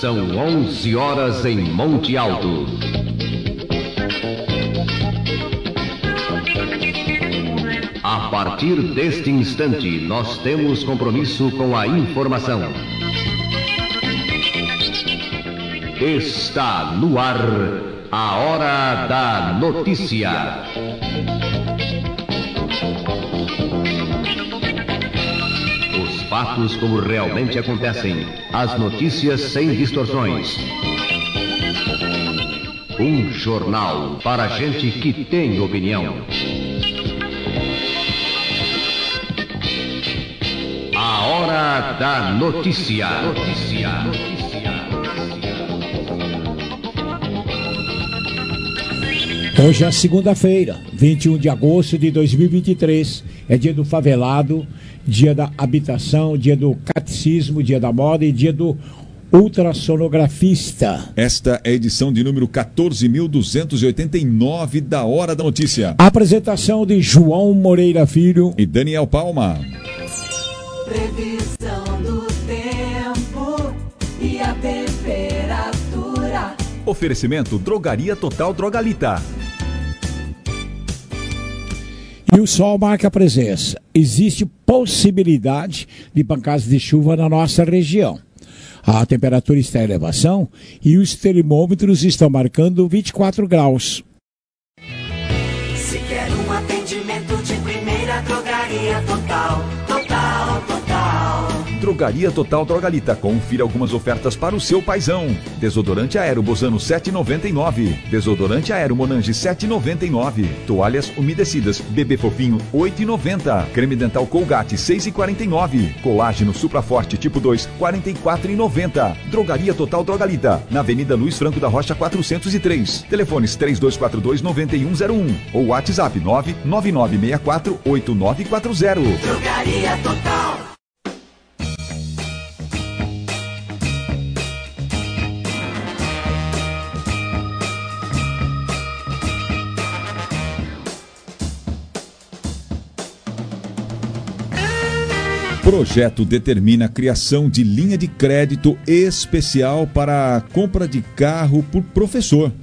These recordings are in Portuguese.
São 11 horas em Monte Alto. A partir deste instante, nós temos compromisso com a informação. Está no ar a Hora da Notícia. Os fatos como realmente acontecem, as notícias sem distorções. Um jornal para gente que tem opinião. A Hora da Notícia. Hoje é segunda-feira, 21 de agosto de 2023. É dia do favelado, dia da habitação, dia do catecismo, dia da moda e dia do ultrassonografista. Esta é a edição de número 14.289 da Hora da Notícia. Apresentação de João Moreira Filho e Daniel Palma. Previsão do tempo e a temperatura. Oferecimento Drogaria Total Drogalita. E o sol marca a presença. Existe possibilidade de pancadas de chuva na nossa região. A temperatura está em elevação e os termômetros estão marcando 24 graus. Se quer um atendimento de primeira, Drogaria Total. Drogaria Total Drogalita. Confira algumas ofertas para o seu paizão. Desodorante Aero Bozano 7,99. Desodorante Aero Monange 7,99. Toalhas umedecidas Bebê Fofinho 8,90. Creme dental Colgate 6,49. Colágeno Supraforte tipo 2 44,90. Drogaria Total Drogalita. Na Avenida Luiz Franco da Rocha 403. Telefones 3242-9101 ou WhatsApp 999648940. Drogaria Total. Projeto determina a criação de linha de crédito especial para a compra de carro por professor.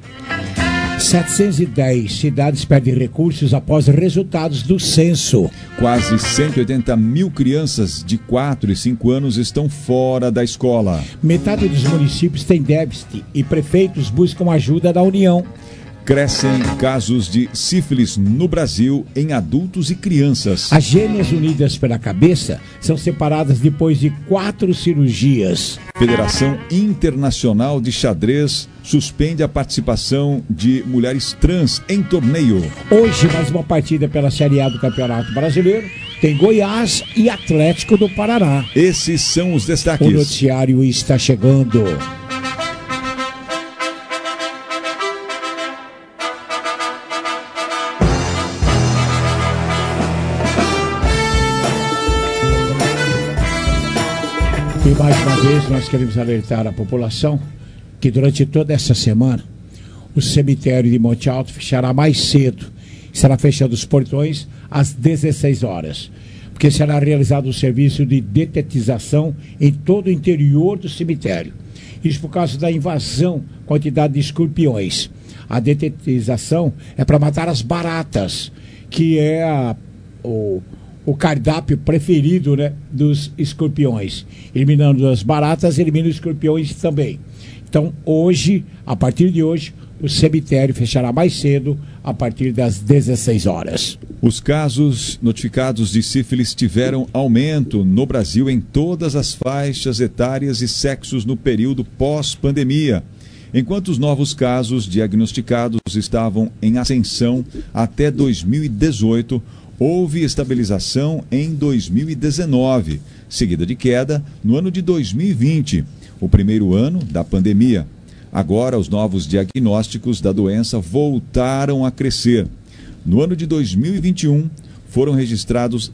710 cidades perdem recursos após resultados do censo. Quase 180 mil crianças de 4 e 5 anos estão fora da escola. Metade dos municípios tem déficit e prefeitos buscam ajuda da União. Crescem casos de sífilis no Brasil em adultos e crianças. As gêmeas unidas pela cabeça são separadas depois de 4 cirurgias. Federação Internacional de Xadrez suspende a participação de mulheres trans em torneio. Hoje, mais uma partida pela Série A do Campeonato Brasileiro. Tem Goiás e Atlético do Paraná. Esses são os destaques. O noticiário está chegando. E mais uma vez nós queremos alertar a população que durante toda essa semana o cemitério de Monte Alto fechará mais cedo. Será fechado os portões às 16 horas, porque será realizado um serviço de detetização em todo o interior do cemitério. Isso por causa da invasão, quantidade de escorpiões. A detetização é para matar as baratas, que é o cardápio preferido, né, dos escorpiões. Eliminando as baratas, elimina os escorpiões também. Então, hoje, a partir de hoje, o cemitério fechará mais cedo, a partir das 16 horas. Os casos notificados de sífilis tiveram aumento no Brasil em todas as faixas etárias e sexos no período pós-pandemia. Enquanto os novos casos diagnosticados estavam em ascensão até 2018, houve estabilização em 2019, seguida de queda no ano de 2020, o primeiro ano da pandemia. Agora, os novos diagnósticos da doença voltaram a crescer. No ano de 2021, foram registrados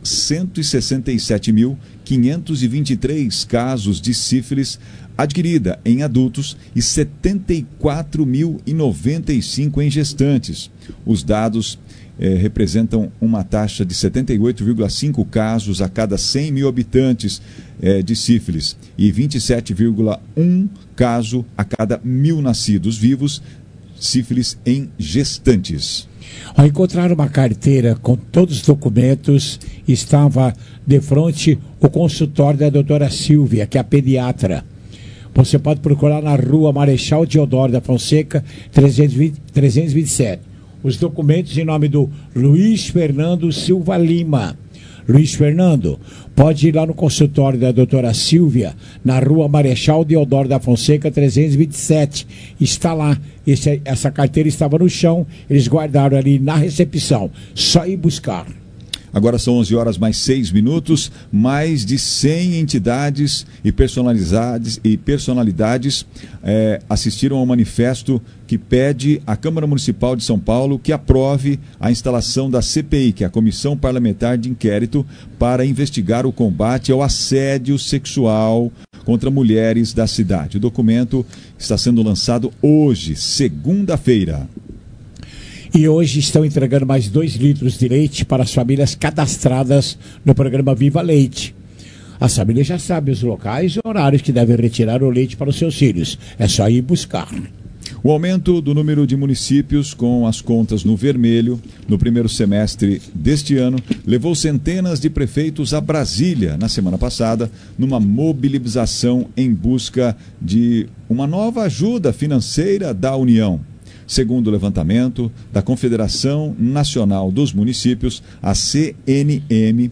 167.523 casos de sífilis adquirida em adultos e 74.095 em gestantes. Os dados representam uma taxa de 78,5 casos a cada 100 mil habitantes de sífilis e 27,1 caso a cada 1.000 nascidos vivos, sífilis em gestantes. Ao encontrar uma carteira com todos os documentos, estava de frente o consultório da doutora Silvia, que é a pediatra. Você pode procurar na rua Marechal Deodoro da Fonseca, 327. Os documentos em nome do Luiz Fernando Silva Lima. Luiz Fernando, pode ir lá no consultório da doutora Silvia, na rua Marechal Deodoro da Fonseca, 327. Está lá. Essa carteira estava no chão, eles guardaram ali na recepção. Só ir buscar. Agora são 11 horas mais 6 minutos, mais de 100 entidades e personalidades assistiram ao manifesto que pede à Câmara Municipal de São Paulo que aprove a instalação da CPI, que é a Comissão Parlamentar de Inquérito, para investigar o combate ao assédio sexual contra mulheres da cidade. O documento está sendo lançado hoje, segunda-feira. E hoje estão entregando mais 2 litros de leite para as famílias cadastradas no programa Viva Leite. As famílias já sabem os locais e horários que devem retirar o leite para os seus filhos. É só ir buscar. O aumento do número de municípios com as contas no vermelho no primeiro semestre deste ano levou centenas de prefeitos a Brasília na semana passada, numa mobilização em busca de uma nova ajuda financeira da União. Segundo o levantamento da Confederação Nacional dos Municípios, a CNM,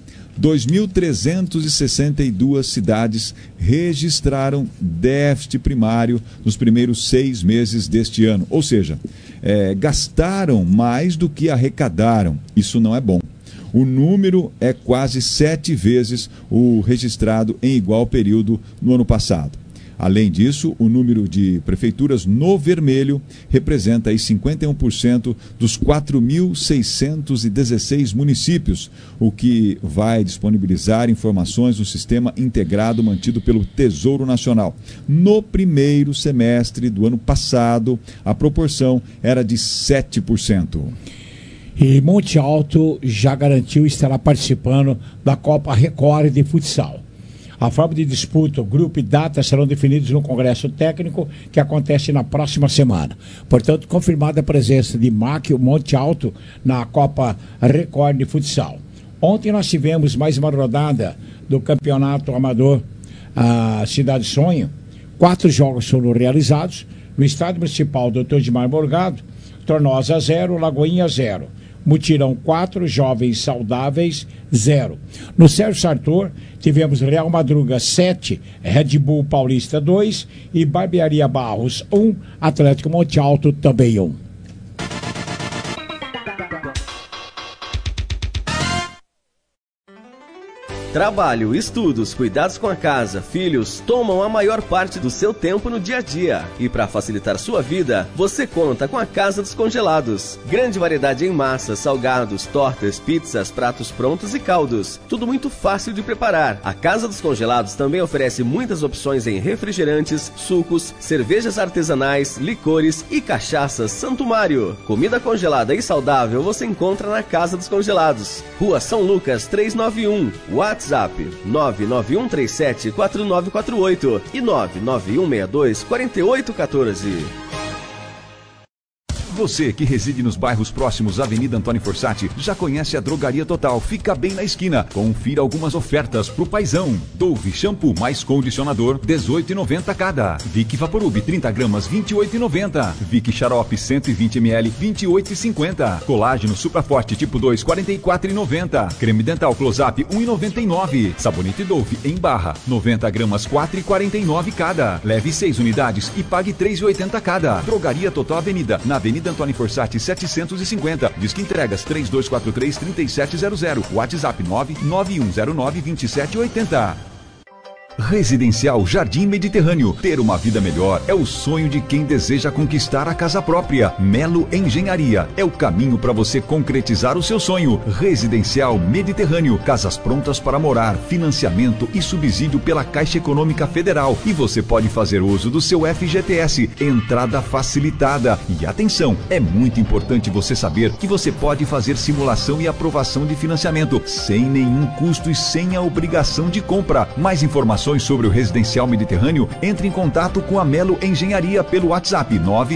2.362 cidades registraram déficit primário nos primeiros 6 meses deste ano. Ou seja, gastaram mais do que arrecadaram. Isso não é bom. O número é quase 7 vezes o registrado em igual período no ano passado. Além disso, o número de prefeituras no vermelho representa aí 51% dos 4.616 municípios, o que vai disponibilizar informações no sistema integrado mantido pelo Tesouro Nacional. No primeiro semestre do ano passado, a proporção era de 7%. E Monte Alto já garantiu estará participando da Copa Record de futsal. A forma de disputa, o grupo e data serão definidos no Congresso Técnico, que acontece na próxima semana. Portanto, confirmada a presença de MAC, o Monte Alto, na Copa Record de Futsal. Ontem nós tivemos mais uma rodada do Campeonato Amador Cidade Sonho. 4 jogos foram realizados. No Estádio Municipal Dr. Edmar Morgado, Tornosa 0, Lagoinha 0. Mutirão 4, Jovens Saudáveis 0. No Sérgio Sartor, tivemos Real Madruga 7, Red Bull Paulista 2 e Barbearia Barros 1, Atlético Monte Alto também 1. Trabalho, estudos, cuidados com a casa, filhos, tomam a maior parte do seu tempo no dia a dia. E para facilitar sua vida, você conta com a Casa dos Congelados. Grande variedade em massas, salgados, tortas, pizzas, pratos prontos e caldos. Tudo muito fácil de preparar. A Casa dos Congelados também oferece muitas opções em refrigerantes, sucos, cervejas artesanais, licores e cachaças Santo Mário. Comida congelada e saudável você encontra na Casa dos Congelados. Rua São Lucas 391, WhatsApp 991374948 e 991624814. Você que reside nos bairros próximos à Avenida Antônio Fossati já conhece a Drogaria Total. Fica bem na esquina. Confira algumas ofertas pro paizão. Dove shampoo mais condicionador, R$18,90 cada. Vic Vaporub 30 gramas, R$28,90. Vic Xarope 120 ml, R$28,50. Colágeno Supraforte tipo 2, R$44,90. Creme dental Close-Up, R$1,99. Sabonete Dove em barra, 90 gramas, R$4,49 cada. Leve 6 unidades e pague R$3,80 cada. Drogaria Total Avenida, na Avenida Antônio Fossati 750. Disque entregas 3243-3700. WhatsApp 99109-2780. Residencial Jardim Mediterrâneo. Ter uma vida melhor é o sonho de quem deseja conquistar a casa própria. Melo Engenharia é o caminho para você concretizar o seu sonho. Residencial Mediterrâneo. Casas prontas para morar, financiamento e subsídio pela Caixa Econômica Federal. E você pode fazer uso do seu FGTS. Entrada facilitada. E atenção, é muito importante você saber que você pode fazer simulação e aprovação de financiamento sem nenhum custo e sem a obrigação de compra. Mais informações sobre o Residencial Mediterrâneo, entre em contato com a Melo Engenharia pelo WhatsApp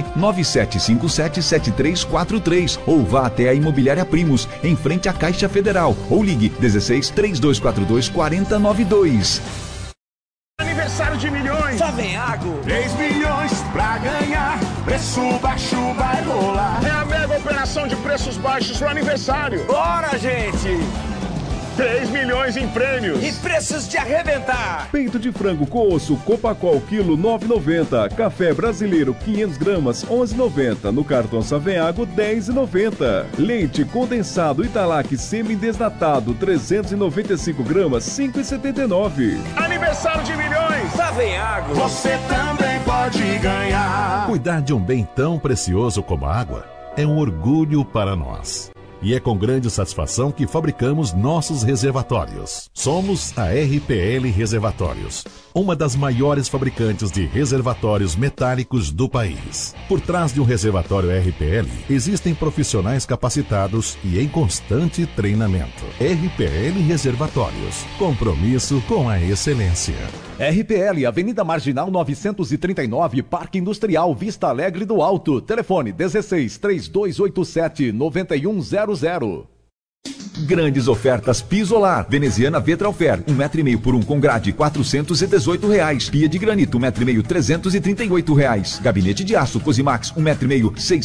997577343 ou vá até a Imobiliária Primos, em frente à Caixa Federal, ou ligue 16 3242 4092. Aniversário de milhões, Savenhago, 3 milhões pra ganhar, preço baixo vai rolar. É a mega operação de preços baixos pro aniversário. Bora, gente! 3 milhões em prêmios. E preços de arrebentar. Peito de frango com osso Copacol, quilo 9,90. Café brasileiro, 500 gramas, 11,90. No cartão Savenhago, 10,90. Leite condensado Italac semi-desnatado, 395 gramas, 5,79. Aniversário de milhões. Savenhago. Você também pode ganhar. Cuidar de um bem tão precioso como a água é um orgulho para nós. E é com grande satisfação que fabricamos nossos reservatórios. Somos a RPL Reservatórios, uma das maiores fabricantes de reservatórios metálicos do país. Por trás de um reservatório RPL, existem profissionais capacitados e em constante treinamento. RPL Reservatórios, compromisso com a excelência. RPL, Avenida Marginal 939, Parque Industrial, Vista Alegre do Alto. Telefone 16 3287 9100. Grandes ofertas Pisolar. Veneziana Vetralfer, 1,5 m por 1 com grade, R$418. Pia de granito, 1,5 m, R$338. Gabinete de aço Cosimax, 1,5 m,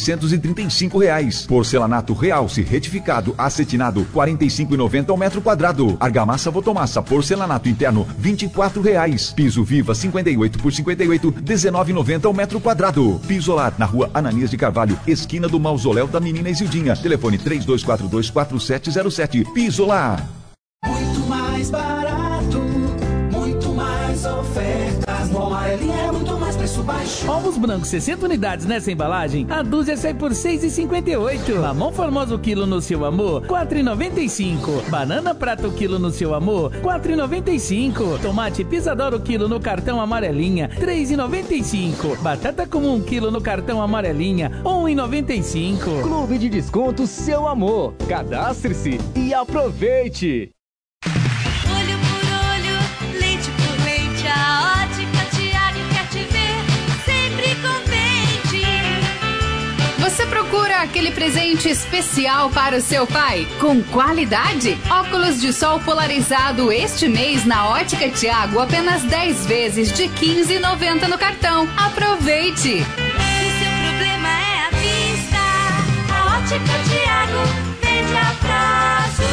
R$635. Porcelanato Realce retificado, acetinado, R$45,90 ao metro quadrado. Argamassa Votomassa, porcelanato interno, R$24. Piso Viva 58 por 58, R$19,90 ao metro quadrado. Pisolar, na rua Ananias de Carvalho, esquina do Mausoléu da Menina Isildinha. Telefone 3242-4707. Pisolar. Muito mais barato, muito mais ofertas. No Amarelinha é muito mais preço baixo. Ovos brancos 60 unidades nessa embalagem, a dúzia sai por R$6,58. Mamão formoso quilo no Seu Amor, R$4,95. Banana prata o quilo no Seu Amor, R$4,95. Tomate Pisador o quilo no cartão Amarelinha, R$3,95. Batata comum quilo no cartão Amarelinha, R$1,95. Clube de Desconto Seu Amor. Cadastre-se e aproveite. Olho por olho, leite por leite, a Ótica Tiago quer te ver sempre contente. Você procura aquele presente especial para o seu pai? Com qualidade? Óculos de sol polarizado este mês na Ótica Tiago, apenas 10 vezes de R$15,90 no cartão. Aproveite! O seu problema é a vista. A Ótica Tiago vende a prazo.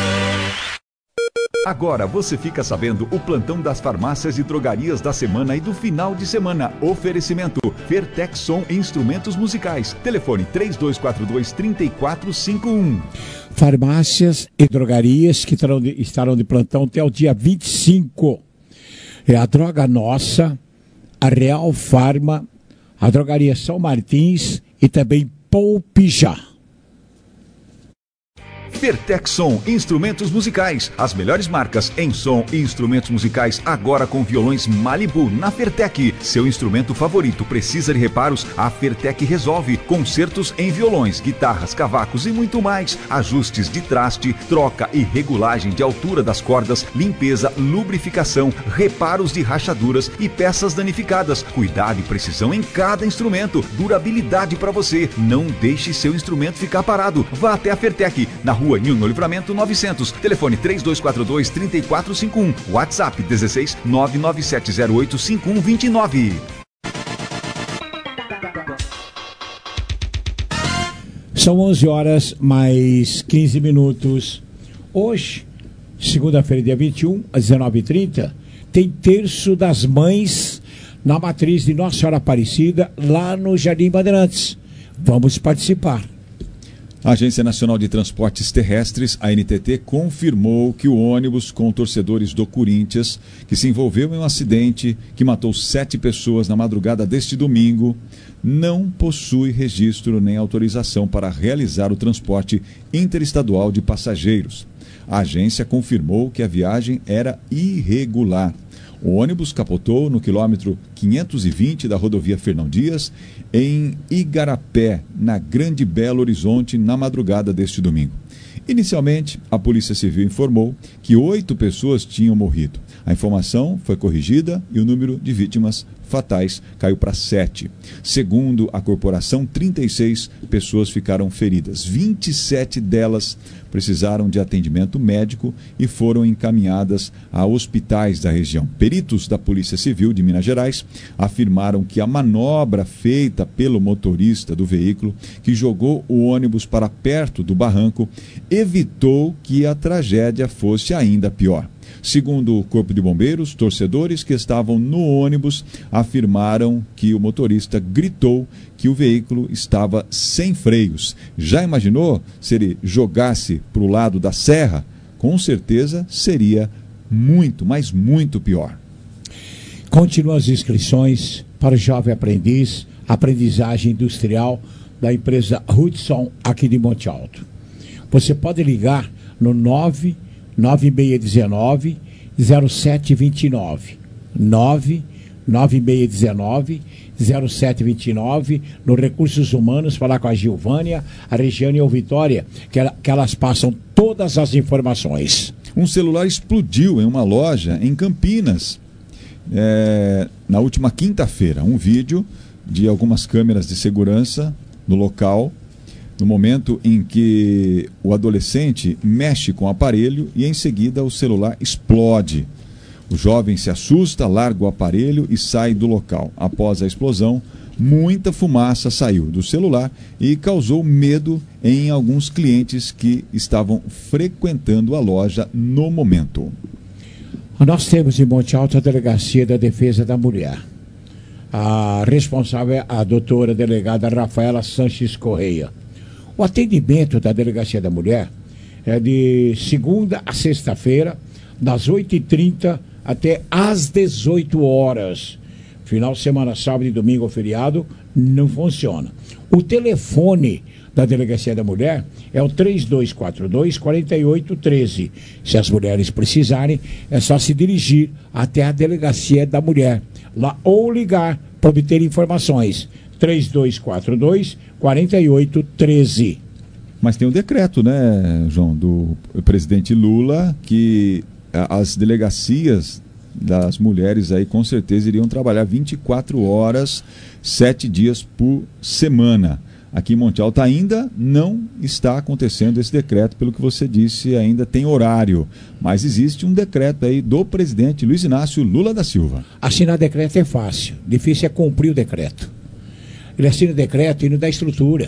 Agora você fica sabendo o plantão das farmácias e drogarias da semana e do final de semana. Oferecimento Fertexson Instrumentos Musicais. Telefone 3242-3451. Farmácias e drogarias que estarão de plantão até o dia 25. É a Droga Nossa, a Real Farma, a Drogaria São Martins e também Poupijá. Fertexson Instrumentos Musicais, as melhores marcas em som e instrumentos musicais, agora com violões Malibu na Fertec. Seu instrumento favorito precisa de reparos? A Fertec resolve. Concertos em violões, guitarras, cavacos e muito mais. Ajustes de traste, troca e regulagem de altura das cordas, limpeza, lubrificação, reparos de rachaduras e peças danificadas. Cuidado e precisão em cada instrumento. Durabilidade para você. Não deixe seu instrumento ficar parado. Vá até a Fertec, na rua Nilno Livramento 900. Telefone 3242-3451. WhatsApp 16 997085129. São 11 horas mais 15 minutos. Hoje, segunda-feira, dia 21, às 19h30, tem Terço das Mães na matriz de Nossa Senhora Aparecida, lá no Jardim Bandeirantes. Vamos participar. A Agência Nacional de Transportes Terrestres, a ANTT, confirmou que o ônibus com torcedores do Corinthians, que se envolveu em um acidente que matou 7 pessoas na madrugada deste domingo, não possui registro nem autorização para realizar o transporte interestadual de passageiros. A agência confirmou que a viagem era irregular. O ônibus capotou no quilômetro 520 da rodovia Fernão Dias, em Igarapé, na Grande Belo Horizonte, na madrugada deste domingo. Inicialmente, a Polícia Civil informou que 8 pessoas tinham morrido. A informação foi corrigida e o número de vítimas fatais caiu para 7. Segundo a corporação, 36 pessoas ficaram feridas. 27 delas precisaram de atendimento médico e foram encaminhadas a hospitais da região. Peritos da Polícia Civil de Minas Gerais afirmaram que a manobra feita pelo motorista do veículo, que jogou o ônibus para perto do barranco, evitou que a tragédia fosse ainda pior. Segundo o Corpo de Bombeiros, torcedores que estavam no ônibus afirmaram que o motorista gritou que o veículo estava sem freios. Já imaginou se ele jogasse para o lado da serra? Com certeza seria muito, mas muito pior. Continuam as inscrições para o jovem aprendiz, aprendizagem industrial da empresa Hudson aqui de Monte Alto. Você pode ligar no 99619 0729 99619 0729 no Recursos Humanos, falar com a Gilvânia, a Regiane ou Vitória, que elas passam todas as informações. Um celular explodiu em uma loja em Campinas na última quinta-feira. Um vídeo de algumas câmeras de segurança no local, no momento em que o adolescente mexe com o aparelho e em seguida o celular explode. O jovem se assusta, larga o aparelho e sai do local. Após a explosão, muita fumaça saiu do celular e causou medo em alguns clientes que estavam frequentando a loja no momento. Nós temos em Monte Alto a Delegacia da Defesa da Mulher. A responsável é a doutora delegada Rafaela Sanches Correia. O atendimento da Delegacia da Mulher é de segunda a sexta-feira, das 8h30 até às 18 horas. Final de semana, sábado e domingo ou feriado, não funciona. O telefone da Delegacia da Mulher é o 3242-4813. Se as mulheres precisarem, é só se dirigir até a Delegacia da Mulher lá ou ligar para obter informações. 3242-4813. Mas tem um decreto, né, João, do presidente Lula, que as delegacias das mulheres aí com certeza iriam trabalhar 24 horas, 7 dias por semana. Aqui em Monte Alto ainda não está acontecendo esse decreto, pelo que você disse, ainda tem horário. Mas existe um decreto aí do presidente Luiz Inácio Lula da Silva. Assinar decreto é fácil, difícil é cumprir o decreto. Ele assina o decreto e não dá estrutura.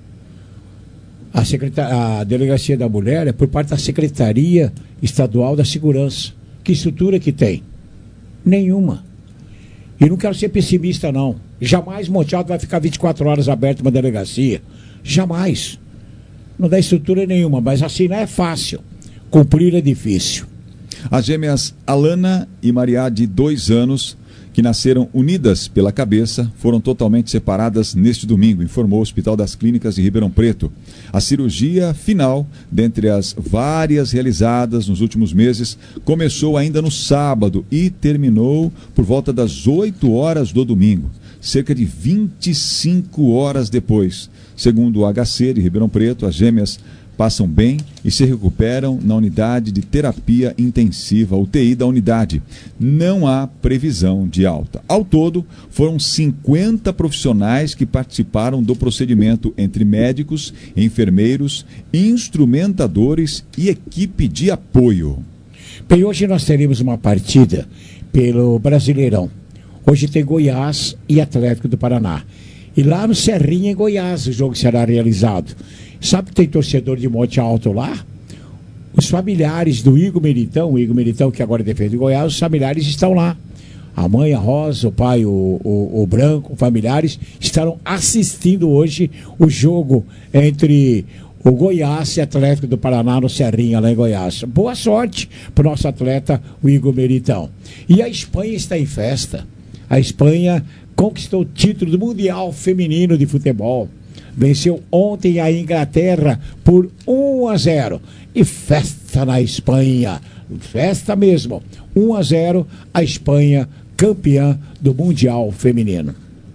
A Delegacia da Mulher é por parte da Secretaria Estadual da Segurança. Que estrutura que tem? Nenhuma. E não quero ser pessimista, não. Jamais Monte Alto vai ficar 24 horas aberto uma delegacia. Jamais. Não dá estrutura nenhuma, mas assinar é fácil. Cumprir é difícil. As gêmeas Alana e Maria, de 2 anos, que nasceram unidas pela cabeça, foram totalmente separadas neste domingo, informou o Hospital das Clínicas de Ribeirão Preto. A cirurgia final, dentre as várias realizadas nos últimos meses, começou ainda no sábado e terminou por volta das 8 horas do domingo, cerca de 25 horas depois. Segundo o HC de Ribeirão Preto, as gêmeas passam bem e se recuperam na unidade de terapia intensiva, UTI da unidade. Não há previsão de alta. Ao todo, foram 50 profissionais que participaram do procedimento, entre médicos, enfermeiros, instrumentadores e equipe de apoio. Bem, hoje nós teremos uma partida pelo Brasileirão. Hoje tem Goiás e Atlético do Paraná. E lá no Serrinha, em Goiás, o jogo será realizado. Sabe que tem torcedor de Monte Alto lá? Os familiares do Igor Militão, o Igor Militão que agora defende Goiás, os familiares estão lá. A mãe, a Rosa, o pai, o Branco, familiares estarão assistindo hoje o jogo entre o Goiás e Atlético do Paraná no Serrinha, lá em Goiás. Boa sorte para o nosso atleta, o Igor Meritão. E a Espanha está em festa. A Espanha conquistou o título do Mundial Feminino de Futebol. Venceu ontem a Inglaterra por 1-0. E festa na Espanha. Festa mesmo. 1-0, a Espanha campeã do Mundial Feminino.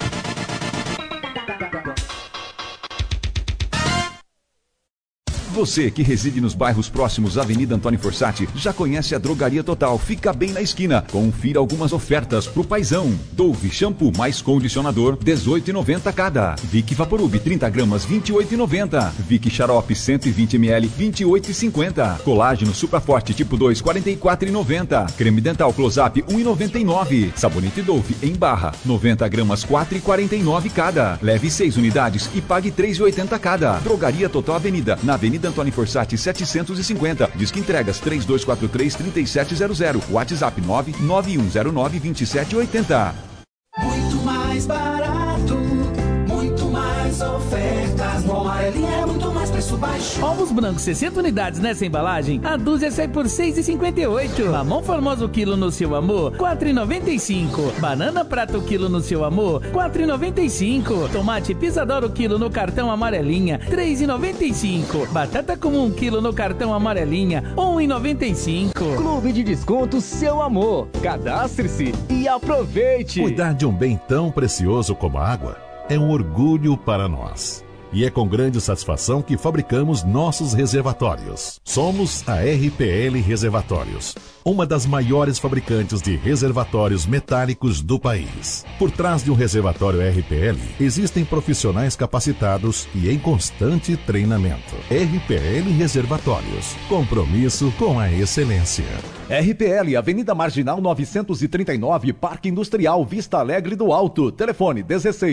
Você que reside nos bairros próximos à Avenida Antônio Fossati já conhece a Drogaria Total. Fica bem na esquina. Confira algumas ofertas pro paizão. Dove shampoo mais condicionador, R$18,90 cada. Vic Vaporub 30 gramas, R$28,90. Vic Xarope 120 ml, R$28,50. Colágeno Supraforte tipo 2, R$44,90. Creme dental Close-Up, R$1,99. Sabonete Dove em barra, 90 gramas, R$4,49 cada. Leve 6 unidades e pague R$3,80 cada. Drogaria Total Avenida, na Avenida Antônio Fossati 750. Disque entregas 3243-3700. WhatsApp 99109-2780. Muito mais barato, muito mais ofertas. No Amarelinha é muito mais preço baixo. Ovos brancos 60 unidades nessa embalagem, a dúzia sai por R$6,58. Mamão formoso quilo no seu amor, R$4,95. Banana prata quilo no seu amor, R$4,95. Tomate pisadoro quilo no cartão Amarelinha, R$3,95. Batata comum quilo no cartão Amarelinha, R$1,95. Clube de Descontos Seu Amor. Cadastre-se e aproveite. Cuidar de um bem tão precioso como a água é um orgulho para nós. E é com grande satisfação que fabricamos nossos reservatórios. Somos a RPL Reservatórios, uma das maiores fabricantes de reservatórios metálicos do país. Por trás de um reservatório RPL, existem profissionais capacitados e em constante treinamento. RPL Reservatórios, compromisso com a excelência. RPL, Avenida Marginal 939, Parque Industrial Vista Alegre do Alto. Telefone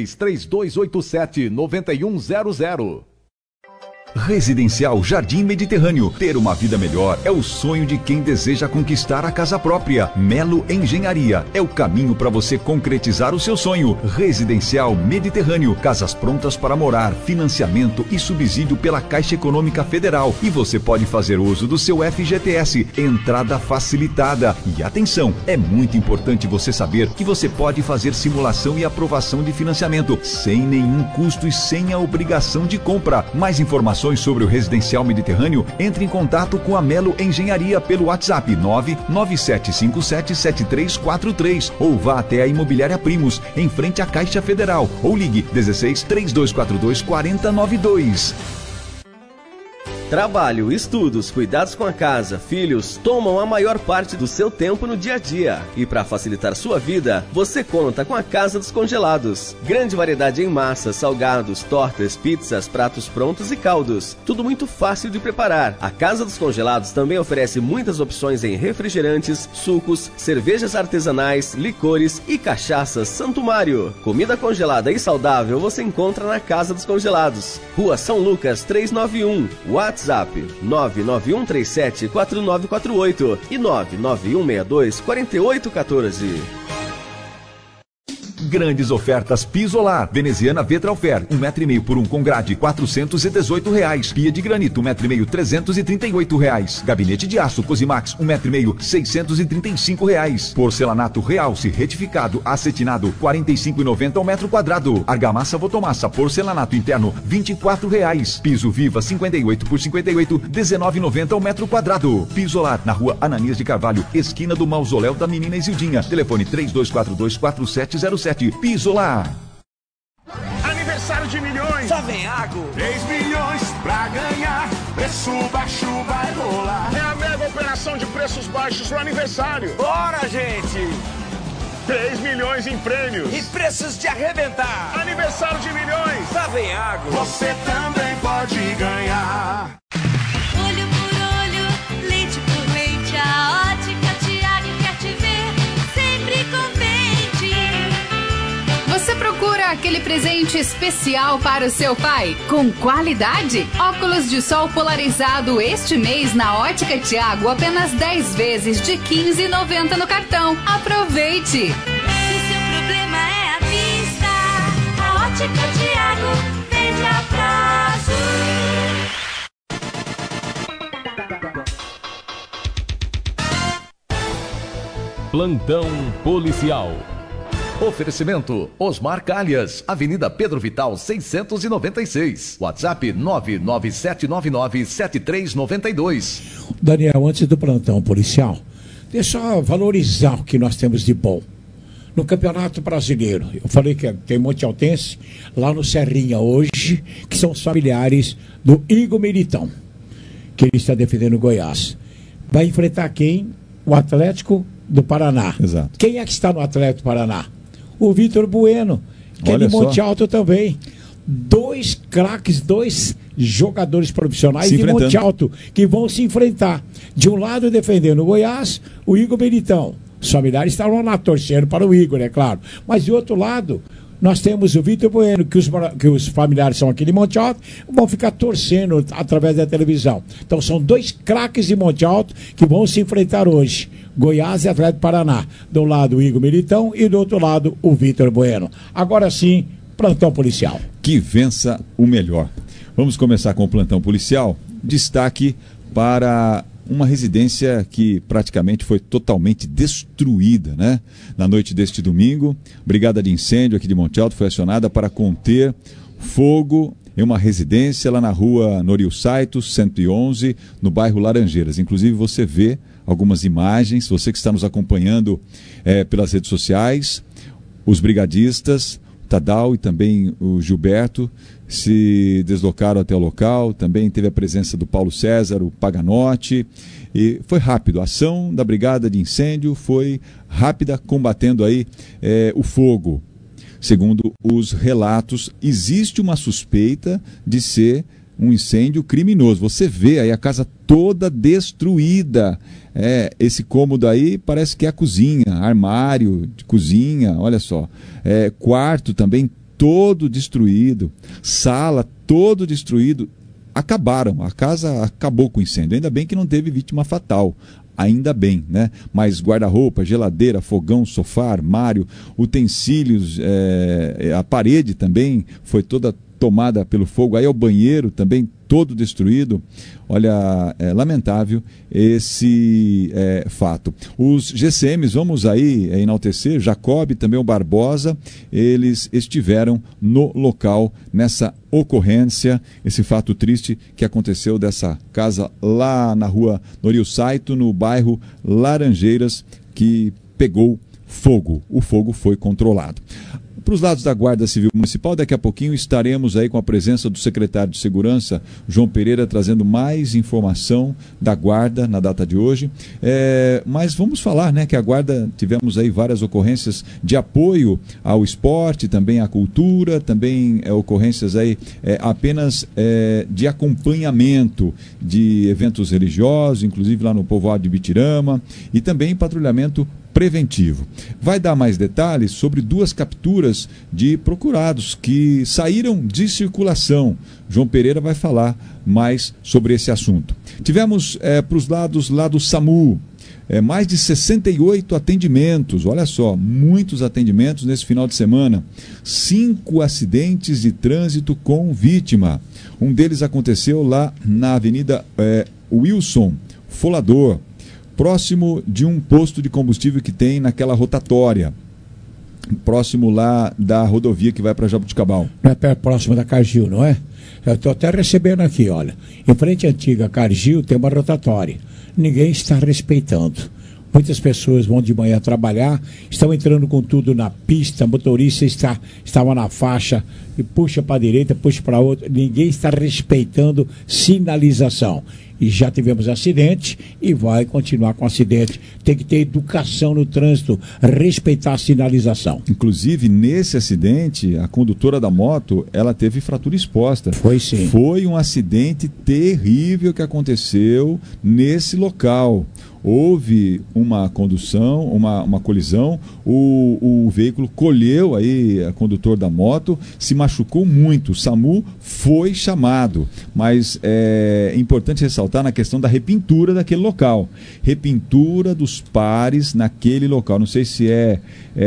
16-3287-9100. Residencial Jardim Mediterrâneo. Ter uma vida melhor é o sonho de quem deseja conquistar a casa própria. Melo Engenharia é o caminho para você concretizar o seu sonho. Residencial Mediterrâneo. Casas prontas para morar, financiamento e subsídio pela Caixa Econômica Federal. E você pode fazer uso do seu FGTS. Entrada facilitada. E atenção, é muito importante você saber que você pode fazer simulação e aprovação de financiamento sem nenhum custo e sem a obrigação de compra. Mais informações sobre o Residencial Mediterrâneo, entre em contato com a Melo Engenharia pelo WhatsApp 997577343 ou vá até a Imobiliária Primos, em frente à Caixa Federal, ou ligue 16-3242-4092. Trabalho, estudos, cuidados com a casa, filhos, tomam a maior parte do seu tempo no dia a dia. E para facilitar sua vida, você conta com a Casa dos Congelados. Grande variedade em massas, salgados, tortas, pizzas, pratos prontos e caldos. Tudo muito fácil de preparar. A Casa dos Congelados também oferece muitas opções em refrigerantes, sucos, cervejas artesanais, licores e cachaças Santo Mário. Comida congelada e saudável você encontra na Casa dos Congelados. Rua São Lucas 391. WhatsApp 991374948 e 991624814. Grandes ofertas Pisolar. Veneziana Vetralfer, 1,5 m por 1 com grade, R$418. Pia de granito, 1,5 m, R$338. Gabinete de aço Cosimax, 1,5 m, R$635. Porcelanato Realce retificado, acetinado, R$45,90 ao metro quadrado. Argamassa Votomassa, porcelanato interno, R$24. Piso Viva 58 por 58, R$19,90 ao metro quadrado. Pisolar, na rua Ananias de Carvalho, esquina do Mausoléu da Menina Isildinha. Telefone 3242-4707. Pisolar. Aniversário de milhões. Savenhago. 3 milhões pra ganhar. Preço baixo vai rolar. É a mega operação de preços baixos no aniversário. Bora, gente. 3 milhões em prêmios. E preços de arrebentar. Aniversário de milhões. Savenhago. Você também pode ganhar. Olho por olho, leite por leite, a Ótica Tiago quer te ver sempre contente. Você procura aquele presente especial para o seu pai? Com qualidade? Óculos de sol polarizado este mês na Ótica Tiago, apenas 10 vezes de R$15,90 no cartão. Aproveite! Se seu problema é a vista, a Ótica Tiago vende a prazo. Plantão Policial. Oferecimento Osmar Calhas, Avenida Pedro Vital 696, WhatsApp 997997392. Daniel, antes do plantão policial, deixa eu valorizar o que nós temos de bom. No Campeonato Brasileiro, eu falei que tem Monte Altense, lá no Serrinha hoje, que são os familiares do Igor Militão, que ele está defendendo o Goiás. Vai enfrentar quem? O Atlético do Paraná. Exato. Quem é que está no Atlético do Paraná? O Vitor Bueno, que é de Monte Alto também. 2 craques, 2 jogadores profissionais de Monte Alto que vão se enfrentar. De um lado defendendo o Goiás, o Igor Militão. Os familiares estavam lá torcendo para o Igor, é claro. Mas de outro lado, nós temos o Vitor Bueno, que os familiares são aqui de Monte Alto, vão ficar torcendo através da televisão. Então são 2 craques de Monte Alto que vão se enfrentar hoje. Goiás e Atlético Paraná. Do lado o Igor Militão e do outro lado o Vitor Bueno. Agora sim, plantão policial. Que vença o melhor. Vamos começar com o plantão policial. Destaque para uma residência que praticamente foi totalmente destruída, né? Na noite deste domingo, Brigada de Incêndio aqui de Monte Alto foi acionada para conter fogo em uma residência lá na rua Norio Saito, 111, no bairro Laranjeiras. Inclusive você vê algumas imagens, você que está nos acompanhando pelas redes sociais, os brigadistas, Tadal e também o Gilberto, se deslocaram até o local. Também teve a presença do Paulo César, o Paganotti, e foi rápido. A ação da Brigada de Incêndio foi rápida, combatendo aí o fogo. Segundo os relatos, existe uma suspeita de ser um incêndio criminoso. Você vê aí a casa toda destruída. Esse cômodo aí parece que é a cozinha, armário de cozinha, olha só. Quarto também todo destruído, sala todo destruído. Acabaram, a casa acabou com o incêndio. Ainda bem que não teve vítima fatal. Ainda bem, né? Mas guarda-roupa, geladeira, fogão, sofá, armário, utensílios, a parede também foi toda tomada pelo fogo. Aí o banheiro também todo destruído. Olha, é lamentável esse fato. Os GCMs, vamos aí enaltecer, Jacob e também o Barbosa, eles estiveram no local nessa ocorrência, esse fato triste que aconteceu dessa casa lá na rua Norio Saito, no bairro Laranjeiras, que pegou fogo. O fogo foi controlado. Para os lados da Guarda Civil Municipal, daqui a pouquinho estaremos aí com a presença do secretário de Segurança, João Pereira, trazendo mais informação da Guarda na data de hoje. Mas vamos falar, né, que a Guarda, tivemos aí várias ocorrências de apoio ao esporte, também à cultura, também ocorrências aí apenas de acompanhamento de eventos religiosos, inclusive lá no povoado de Bitirama, e também patrulhamento preventivo. Vai dar mais detalhes sobre 2 capturas de procurados que saíram de circulação. João Pereira vai falar mais sobre esse assunto. Tivemos para os lados lá do SAMU, mais de 68 atendimentos, olha só, muitos atendimentos nesse final de semana. 5 acidentes de trânsito com vítima. Um deles aconteceu lá na Avenida Wilson Folador, próximo de um posto de combustível que tem naquela rotatória, próximo lá da rodovia que vai para Jabuticabal. Não é próximo da Cargill, não é? Eu estou até recebendo aqui, olha. Em frente à antiga Cargill tem uma rotatória. Ninguém está respeitando. Muitas pessoas vão de manhã trabalhar, estão entrando com tudo na pista, motorista estava na faixa e puxa para a direita, puxa para a outra. Ninguém está respeitando sinalização. E já tivemos acidente e vai continuar com acidente. Tem que ter educação no trânsito, respeitar a sinalização. Inclusive, nesse acidente, a condutora da moto, ela teve fratura exposta. Foi sim. Foi um acidente terrível que aconteceu nesse local. Houve uma condução, uma colisão, o veículo colheu aí a condutor da moto, se machucou muito. O SAMU foi chamado, mas é importante ressaltar na questão da repintura daquele local. Repintura dos pares naquele local. Não sei se é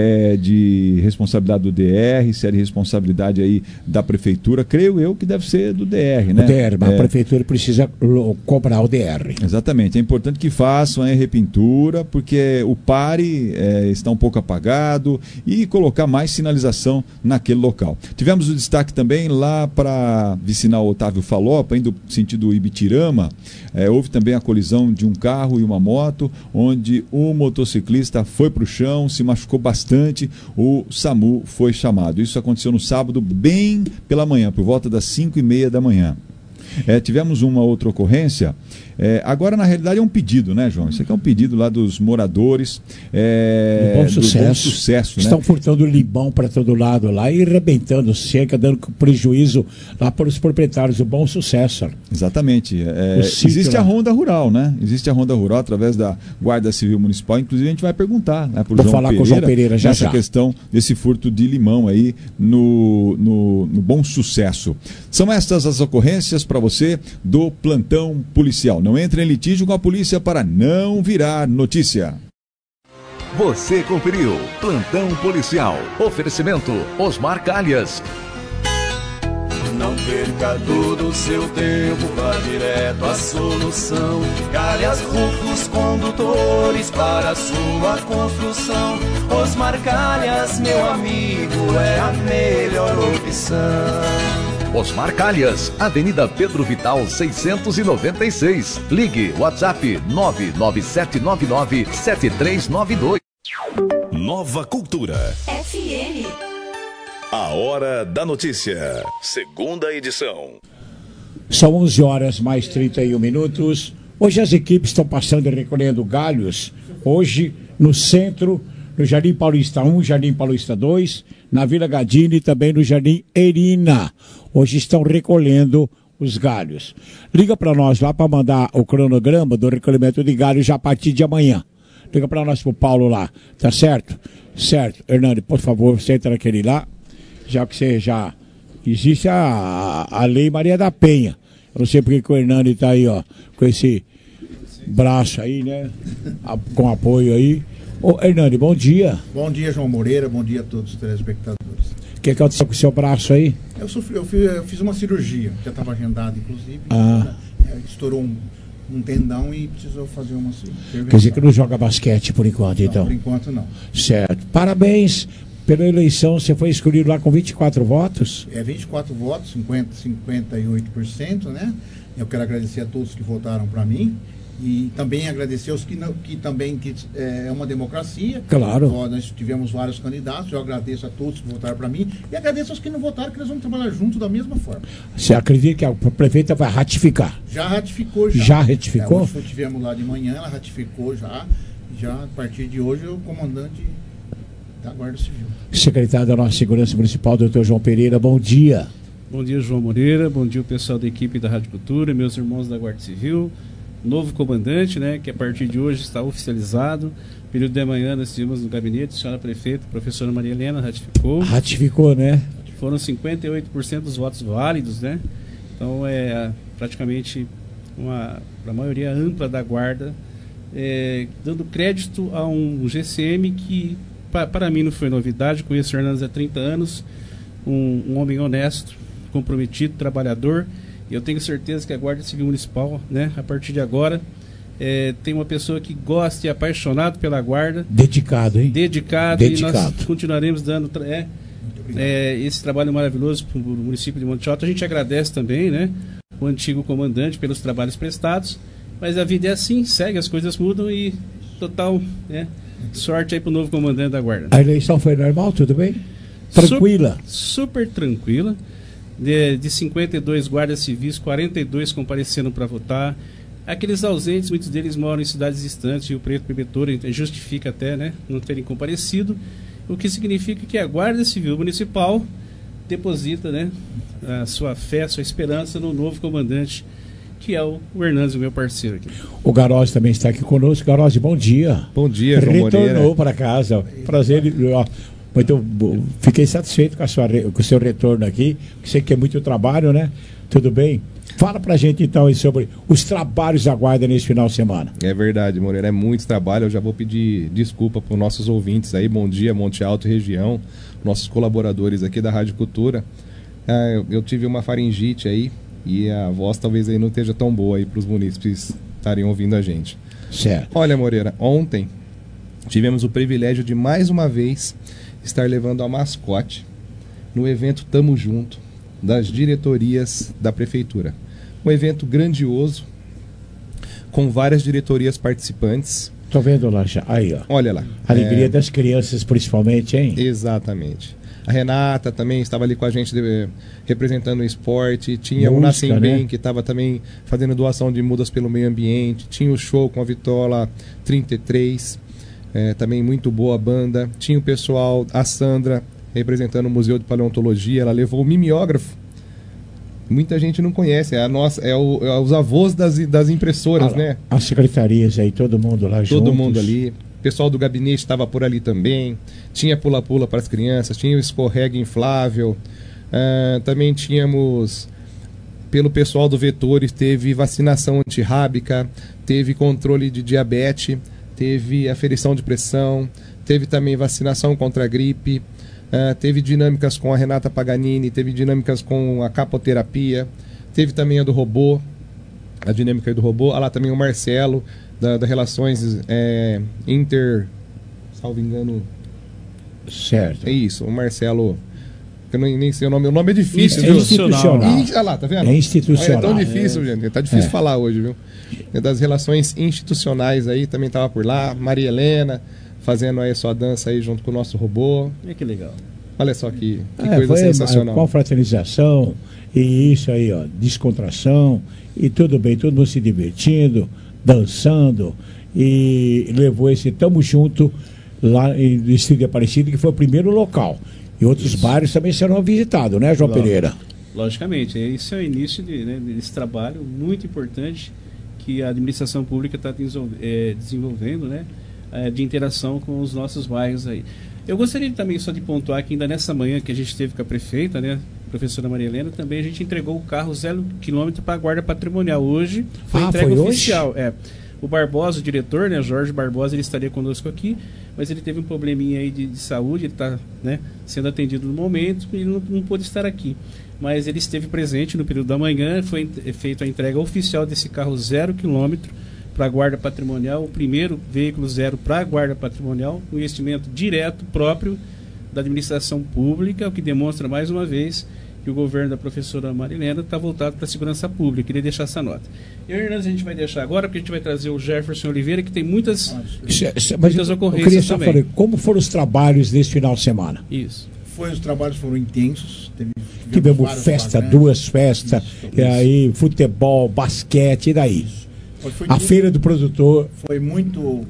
de responsabilidade do DR, se é de responsabilidade aí da prefeitura. Creio eu que deve ser do DR, né? O DR, mas a prefeitura precisa cobrar o DR. Exatamente. É importante que façam amanhã repintura, porque o pare está um pouco apagado, e colocar mais sinalização naquele local. Tivemos o destaque também lá para vicinal Otávio Falopa, indo sentido Ibitirama. Houve também a colisão de um carro e uma moto, onde o motociclista foi para o chão, se machucou bastante, o SAMU foi chamado. Isso aconteceu no sábado, bem pela manhã, por volta das 5h30 da manhã. Tivemos uma outra ocorrência. Agora, na realidade, é um pedido, né, João? Isso aqui é um pedido lá dos moradores do Bom Sucesso, né? Estão furtando limão para todo lado lá e arrebentando cerca, dando prejuízo lá para os proprietários do Bom Sucesso. Exatamente. Existe a Ronda Rural, né? Existe a Ronda Rural através da Guarda Civil Municipal. Inclusive, a gente vai perguntar, né, para o João Pereira, com o João Pereira essa questão desse furto de limão aí no Bom Sucesso. São estas as ocorrências para você do plantão policial. Não entre em litígio com a polícia para não virar notícia. Você conferiu Plantão Policial. Oferecimento Osmar Calhas. Não perca todo o seu tempo, vá direto à solução. Calhas Rufos Condutores para a sua construção. Osmar Calhas, meu amigo, é a melhor opção. Osmar Calhas, Avenida Pedro Vital 696. Ligue WhatsApp 997997392. Nova Cultura FM. A Hora da Notícia, segunda edição. São 11h mais 31 minutos. Hoje as equipes estão passando e recolhendo galhos. Hoje no centro, no Jardim Paulista 1, Jardim Paulista 2, na Vila Gadini e também no Jardim Erina. Hoje estão recolhendo os galhos. Liga para nós lá para mandar o cronograma do recolhimento de galhos já a partir de amanhã. Liga para nós, pro Paulo lá, tá certo? Certo. Hernani, por favor, você entra naquele lá, já que você já... Existe a Lei Maria da Penha. Eu não sei porque que o Hernani tá aí, ó, com esse braço aí, né? Com apoio aí. Ô, Hernani, bom dia. Bom dia, João Moreira, bom dia a todos os telespectadores. O que aconteceu com o seu braço aí? Eu fiz uma cirurgia, já estava agendada, inclusive. Estourou um tendão e precisou fazer uma cirurgia. Quer dizer que não joga basquete por enquanto, então? Por enquanto não. Certo. Parabéns pela eleição. Você foi escolhido lá com 24 votos? 24 votos, 58%, né? Eu quero agradecer a todos que votaram para mim. E também agradecer aos que é uma democracia. Claro. Nós tivemos vários candidatos, eu agradeço a todos que votaram para mim e agradeço aos que não votaram, que nós vamos trabalhar juntos da mesma forma. Você acredita que a prefeita vai ratificar? Já ratificou. Já ratificou? Hoje tivemos lá de manhã, ela ratificou já a partir de hoje o comandante da Guarda Civil. Secretário da nossa Segurança Municipal, doutor João Pereira, bom dia. Bom dia, João Moreira, bom dia o pessoal da equipe da Rádio Cultura, meus irmãos da Guarda Civil. Novo comandante, né, que a partir de hoje está oficializado. Período de manhã nós estivemos no gabinete, a senhora prefeita, a professora Maria Helena ratificou. Ratificou, né? Foram 58% dos votos válidos, né? Então é praticamente a maioria ampla da guarda, dando crédito a um GCM que para mim não foi novidade. Conheço o Hernandes há 30 anos, um homem honesto, comprometido, trabalhador. Eu tenho certeza que a Guarda Civil Municipal, né, a partir de agora, tem uma pessoa que gosta e é apaixonado pela Guarda. Dedicado, hein? Dedicado. E nós continuaremos dando esse trabalho maravilhoso para o município de Monte Alto. A gente agradece também, né, o antigo comandante pelos trabalhos prestados, mas a vida é assim, segue, as coisas mudam e total, né, sorte aí para o novo comandante da Guarda. A eleição foi normal, tudo bem? Tranquila? Super tranquila. De 52 guardas civis, 42 compareceram para votar. Aqueles ausentes, muitos deles moram em cidades distantes, Rio Preto, Prefeitura, justifica até, né, não terem comparecido, o que significa que a Guarda Civil Municipal deposita, né, a sua fé, a sua esperança no novo comandante, que é o Hernandes, o meu parceiro aqui. O Garozzi também está aqui conosco. Garozzi, bom dia. Bom dia, João Moreira. Retornou para casa. Prazer. Fiquei satisfeito com o seu retorno aqui. Sei que é muito trabalho, né? Tudo bem? Fala pra gente então aí sobre os trabalhos da Guarda nesse final de semana. É verdade, Moreira, é muito trabalho. Eu já vou pedir desculpa para os nossos ouvintes aí. Bom dia, Monte Alto e região, nossos colaboradores aqui da Rádio Cultura. Eu tive uma faringite aí e a voz talvez aí não esteja tão boa aí para os munícipes estarem ouvindo a gente. Certo. Olha, Moreira, ontem tivemos o privilégio de mais uma vez estar levando a mascote no evento Tamo Junto das diretorias da Prefeitura. Um evento grandioso, com várias diretorias participantes. Tô vendo lá já. Aí, ó. Olha lá. Alegria das crianças, principalmente, hein? Exatamente. A Renata também estava ali com a gente representando o esporte. Tinha o Música, Nascem Bem, né? que estava também fazendo doação de mudas pelo meio ambiente. Tinha o show com a Vitola 33, também muito boa a banda. Tinha o pessoal, a Sandra, representando o Museu de Paleontologia. Ela levou o mimeógrafo. Muita gente não conhece, os avós das impressoras, né? As secretarias aí, todo mundo lá juntos. Todo mundo ali. O pessoal do gabinete estava por ali também. Tinha pula-pula para as crianças, tinha o escorrega inflável. Também tínhamos, pelo pessoal do Vetores, teve vacinação antirrábica, teve controle de diabetes, teve aferição de pressão, teve também vacinação contra a gripe. Teve dinâmicas com a Renata Paganini, teve dinâmicas com a capoterapia, teve também a do robô, a dinâmica do robô. Lá também o Marcelo, da Relações salvo engano. Certo. É isso, o Marcelo, que eu nem sei o nome é difícil, viu? Institucional. Olha lá, tá vendo? É institucional. É tão difícil, gente, tá difícil falar hoje, viu? Das relações institucionais aí, também tava por lá, Maria Helena, fazendo aí a sua dança aí junto com o nosso robô. Que legal. Olha só que coisa sensacional. Confraternização e isso aí, ó, descontração e tudo bem, todo mundo se divertindo, dançando e levou esse Tamo Junto lá em Distrito de Aparecida, que foi o primeiro local. E outros bairros também serão visitados, né, João Pereira? Logicamente, esse é o início desse trabalho muito importante que a administração pública está desenvolvendo, né, de interação com os nossos bairros aí. Eu gostaria também só de pontuar que ainda nessa manhã que a gente teve com a prefeita, né, professora Maria Helena, também a gente entregou o carro 0 km para a Guarda Patrimonial. Hoje foi entrega oficial. O Barbosa, o diretor, né, Jorge Barbosa, ele estaria conosco aqui, mas ele teve um probleminha aí de saúde, ele está, né, sendo atendido no momento e ele não pôde estar aqui. Mas ele esteve presente no período da manhã, foi feita a entrega oficial desse carro 0 km para a Guarda Patrimonial, o primeiro veículo zero para a Guarda Patrimonial, um investimento direto próprio da administração pública, o que demonstra mais uma vez que o governo da professora Marilena está voltado para a segurança pública. Queria deixar essa nota. E o Hernandes a gente vai deixar agora, porque a gente vai trazer o Jefferson Oliveira, que tem muitas ocorrências eu queria só também. falar, como foram os trabalhos desse final de semana? Isso. Os trabalhos foram intensos. Tivemos festa, duas festas, e aí futebol, basquete, e daí? A feira do produtor. Foi muito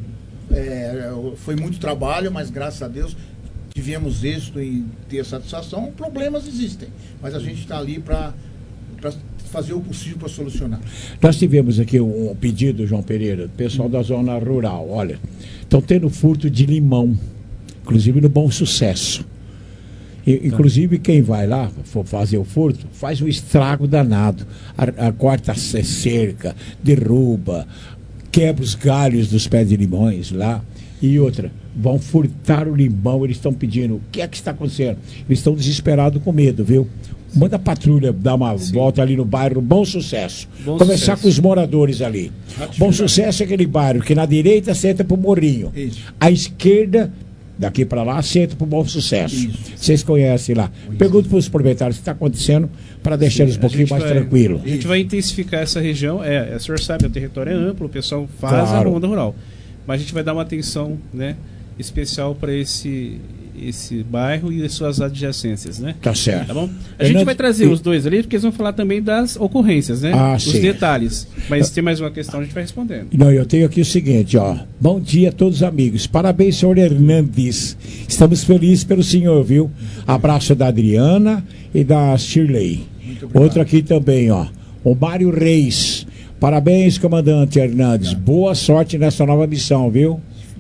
trabalho, mas graças a Deus tivemos êxito em ter satisfação. Problemas existem, mas a gente está ali para fazer o possível para solucionar. Nós tivemos aqui um pedido, João Pereira, do pessoal da zona rural. Olha, estão tendo furto de limão, inclusive no Bom Sucesso. Inclusive quem vai lá for fazer o furto faz um estrago danado, corta a cerca, derruba, quebra os galhos dos pés de limões lá. E outra, vão furtar o limão. Eles estão pedindo, o que é que está acontecendo? Eles estão desesperados com medo, viu? Manda a patrulha dar uma volta ali no bairro Bom Sucesso. Conversar com os moradores ali. Bom Sucesso é aquele bairro que na direita senta para o Morrinho, à esquerda, daqui para lá, senta para o Bom Sucesso. Vocês conhecem lá. Pergunta para os proprietários o que está acontecendo para deixar eles um pouquinho mais tranquilos. A gente vai intensificar essa região. O senhor sabe, o território é amplo, o pessoal faz a ronda rural. Mas a gente vai dar uma atenção, né, especial para esse bairro e as suas adjacências, né? Tá certo. Tá bom? A gente vai trazer os dois ali, porque eles vão falar também das ocorrências, né? Os detalhes. Mas se tem mais uma questão, a gente vai respondendo. Não, eu tenho aqui o seguinte, ó. Bom dia a todos os amigos. Parabéns, senhor Hernandes. Estamos felizes pelo senhor, viu? Abraço da Adriana e da Shirley. Outro aqui também, ó. O Mário Reis. Parabéns, comandante Hernandes. Boa sorte nessa nova missão, viu?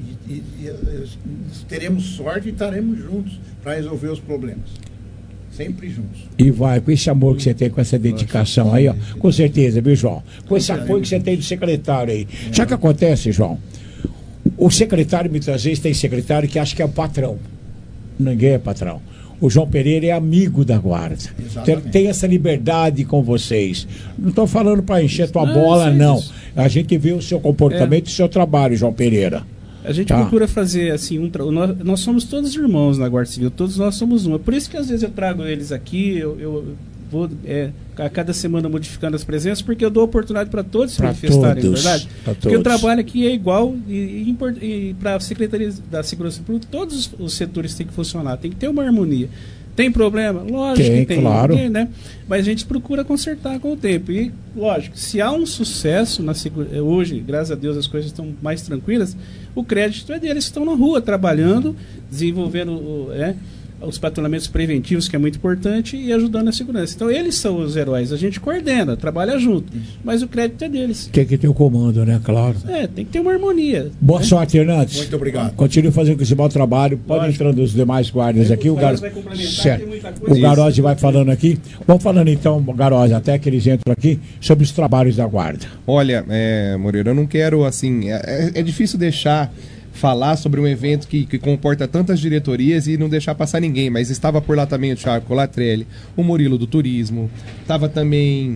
Teremos sorte e estaremos juntos para resolver os problemas. Sempre juntos. E vai, com esse amor que você tem, com essa dedicação aí, ó. Com certeza, viu, João? Com esse apoio que você tem do secretário aí. Sabe o que acontece, João? O secretário, muitas vezes, tem secretário que acha que é o patrão. Ninguém é patrão. o João Pereira é amigo da guarda. Tem essa liberdade com vocês. Não estou falando para encher tua bola, não. A gente vê o seu comportamento e o seu trabalho, João Pereira. A gente procura fazer assim, nós somos todos irmãos na Guarda Civil, todos nós somos um. É por isso que às vezes eu trago eles aqui, eu vou a cada semana modificando as presenças, porque eu dou oportunidade para todos se manifestarem, não é verdade? Porque o trabalho aqui é igual e para a Secretaria da Segurança Pública, todos os setores têm que funcionar, tem que ter uma harmonia. Tem problema? Lógico que tem, claro. Né? Mas a gente procura consertar com o tempo. E, lógico, se há um sucesso hoje, graças a Deus as coisas estão mais tranquilas, o crédito é deles que estão na rua trabalhando, desenvolvendo os patrulhamentos preventivos, que é muito importante, e ajudando a segurança. Então, eles são os heróis. A gente coordena, trabalha junto, mas o crédito é deles. Tem que ter o comando, né? Claro. Tem que ter uma harmonia. Boa sorte, Hernandes. Muito obrigado. Continue fazendo esse bom trabalho. Pode entrar nos demais guardas aqui. O Garozzi vai falando aqui. Vamos falando então, Garozzi, até que eles entram aqui, sobre os trabalhos da guarda. Olha, Moreira, eu não quero, assim... É difícil deixar... falar sobre um evento que comporta tantas diretorias e não deixar passar ninguém, mas estava por lá também o Thiago Colatrelli, o Murilo do Turismo, estava também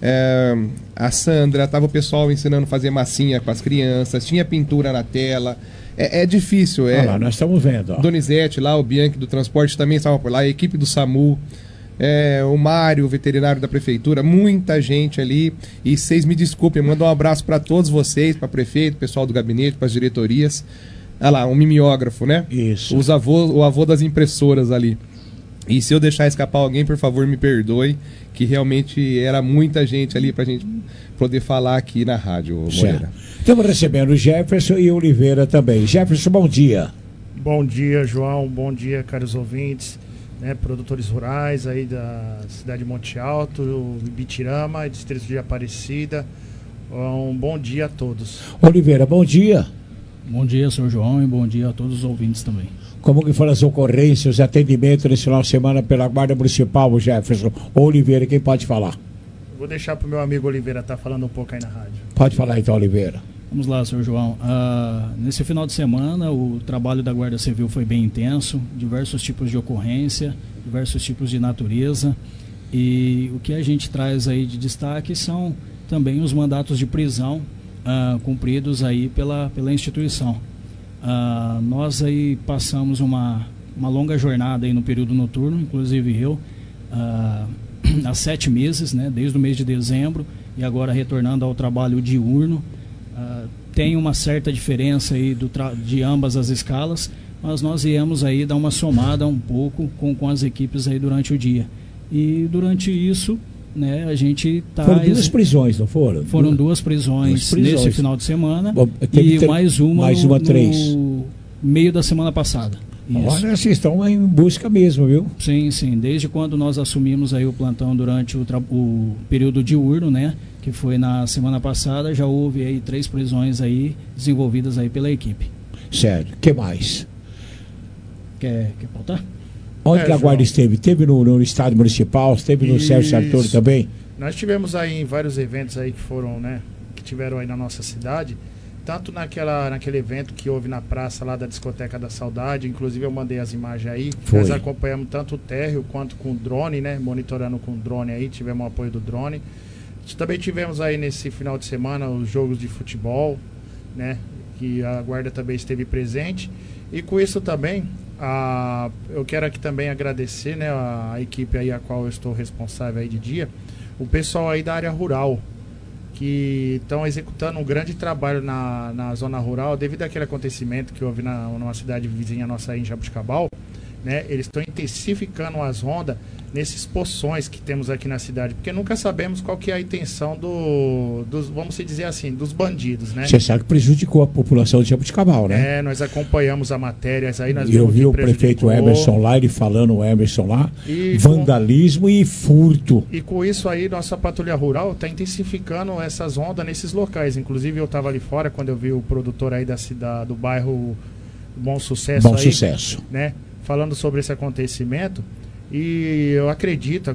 a Sandra, estava o pessoal ensinando a fazer massinha com as crianças, tinha pintura na tela, é difícil. Lá, nós estamos vendo. Donizete lá, o Bianchi do transporte também estava por lá, a equipe do SAMU, o Mário, o veterinário da prefeitura, muita gente ali. E vocês me desculpem, mando um abraço para todos vocês, para prefeito, pessoal do gabinete, para as diretorias. Olha lá, um mimeógrafo, né? Isso. O avô das impressoras ali. E se eu deixar escapar alguém, por favor, me perdoe, que realmente era muita gente ali pra gente poder falar aqui na rádio, Moreira. Estamos recebendo o Jefferson e o Oliveira também. Jefferson, bom dia. Bom dia, João. Bom dia, caros ouvintes. Produtores rurais aí da cidade de Monte Alto, Ibitirama, distrito de Aparecida. Um bom dia a todos. Oliveira, bom dia. Bom dia, senhor João, e bom dia a todos os ouvintes também. Como que foram as ocorrências, os atendimentos nesse final de semana pela Guarda Municipal, Jefferson? Oliveira, quem pode falar? Vou deixar para o meu amigo Oliveira estar falando um pouco aí na rádio. Pode falar então, Oliveira. Vamos lá, senhor João. Nesse final de semana, o trabalho da Guarda Civil foi bem intenso, diversos tipos de ocorrência, diversos tipos de natureza. E o que a gente traz aí de destaque são também os mandatos de prisão cumpridos aí pela instituição. Nós aí passamos uma longa jornada aí no período noturno, inclusive eu, há 7 meses, né, desde o mês de dezembro, e agora retornando ao trabalho diurno. Tem uma certa diferença aí de ambas as escalas, mas nós viemos aí dar uma somada um pouco com as equipes aí durante o dia. E durante isso, né, a gente tá... Foram 2 prisões, não foram? Foram 2 prisões nesse final de semana. Bom, e mais uma 3. No meio da semana passada. Olha, vocês estão em busca mesmo, viu? Sim, sim. Desde quando nós assumimos aí o plantão durante o período diurno, né? Que foi na semana passada, já houve aí 3 prisões aí desenvolvidas aí pela equipe. Sério. O que mais? Quer pautar? Onde que a Guarda esteve? Teve no Estado Municipal? Esteve no Sérgio Sartori também? Nós tivemos aí em vários eventos aí que foram, né? Que tiveram aí na nossa cidade. Tanto naquele evento que houve na praça lá da Discoteca da Saudade, inclusive eu mandei as imagens aí. Foi. Nós acompanhamos tanto o térreo quanto com o drone, né? Monitorando com o drone aí, tivemos o apoio do drone. Também tivemos aí nesse final de semana os jogos de futebol, né? Que a Guarda também esteve presente. E com isso também, eu quero aqui também agradecer, né, a equipe aí a qual eu estou responsável aí de dia, o pessoal aí da área rural, que estão executando um grande trabalho na zona rural, devido àquele acontecimento que houve numa cidade vizinha nossa aí em Jabuticabal, né? Eles estão intensificando as rondas nesses poções que temos aqui na cidade, porque nunca sabemos qual que é a intenção dos, vamos dizer assim, dos bandidos, né? Você sabe que prejudicou a população de Jabuticabal, né? Nós acompanhamos a matéria, aí nós eu vi o prefeito Emerson lá, ele falando, o Emerson lá, vandalismo e furto. E com isso aí, nossa patrulha rural está intensificando essas ondas nesses locais. Inclusive, eu estava ali fora quando eu vi o produtor aí do bairro Bom Sucesso. Bom Sucesso. Né? Falando sobre esse acontecimento. E eu acredito,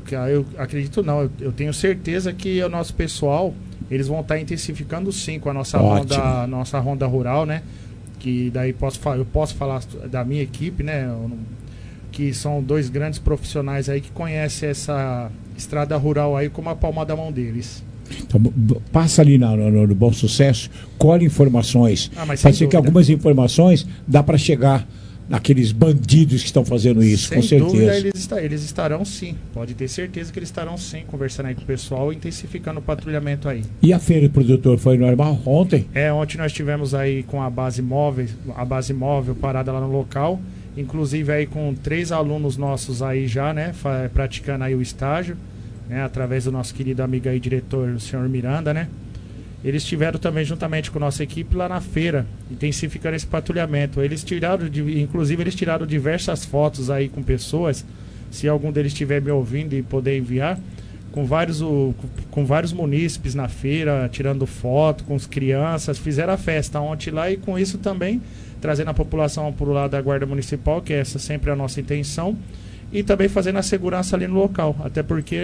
eu tenho certeza que o nosso pessoal, eles vão estar intensificando sim com a nossa ronda rural, né? Que daí eu posso falar da minha equipe, né? que são 2 grandes profissionais aí que conhecem essa estrada rural aí como a palma da mão deles. Então, passa ali no Bom Sucesso, colhe informações. Mas pode ser que algumas informações dá para chegar naqueles bandidos que estão fazendo isso, com certeza. Dúvida, eles estarão sim. Pode ter certeza que eles estarão sim, conversando aí com o pessoal e intensificando o patrulhamento aí. E a feira do produtor foi normal ontem? Ontem nós tivemos aí com a base móvel parada lá no local, inclusive aí com 3 alunos nossos aí já, né, praticando aí o estágio, né, através do nosso querido amigo aí, diretor, o senhor Miranda, né? Eles estiveram também juntamente com nossa equipe lá na feira, intensificando esse patrulhamento. Inclusive eles tiraram diversas fotos aí com pessoas, se algum deles estiver me ouvindo e poder enviar, com vários munícipes na feira, tirando foto com as crianças, fizeram a festa ontem lá e com isso também trazendo a população para o lado da Guarda Municipal, que essa sempre é a nossa intenção, e também fazendo a segurança ali no local, até porque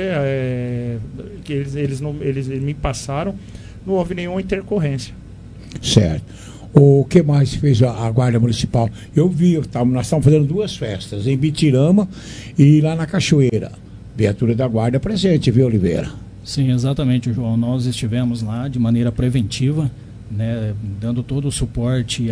que eles me passaram, não houve nenhuma intercorrência. Certo. O que mais fez a Guarda Municipal? Eu vi, nós estamos fazendo 2 festas, em Bitirama e lá na Cachoeira. Viatura da Guarda presente, viu, Oliveira? Sim, exatamente, João. Nós estivemos lá de maneira preventiva, né, dando todo o suporte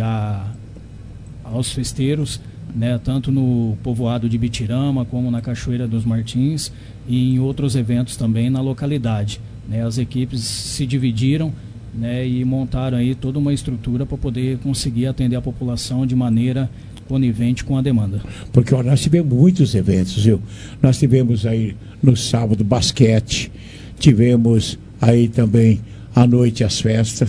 aos festeiros, né, tanto no povoado de Bitirama como na Cachoeira dos Martins e em outros eventos também na localidade. Né, as equipes se dividiram, né, e montaram aí toda uma estrutura para poder conseguir atender a população de maneira conivente com a demanda. Porque nós tivemos muitos eventos, viu? Nós tivemos aí no sábado basquete, tivemos aí também à noite as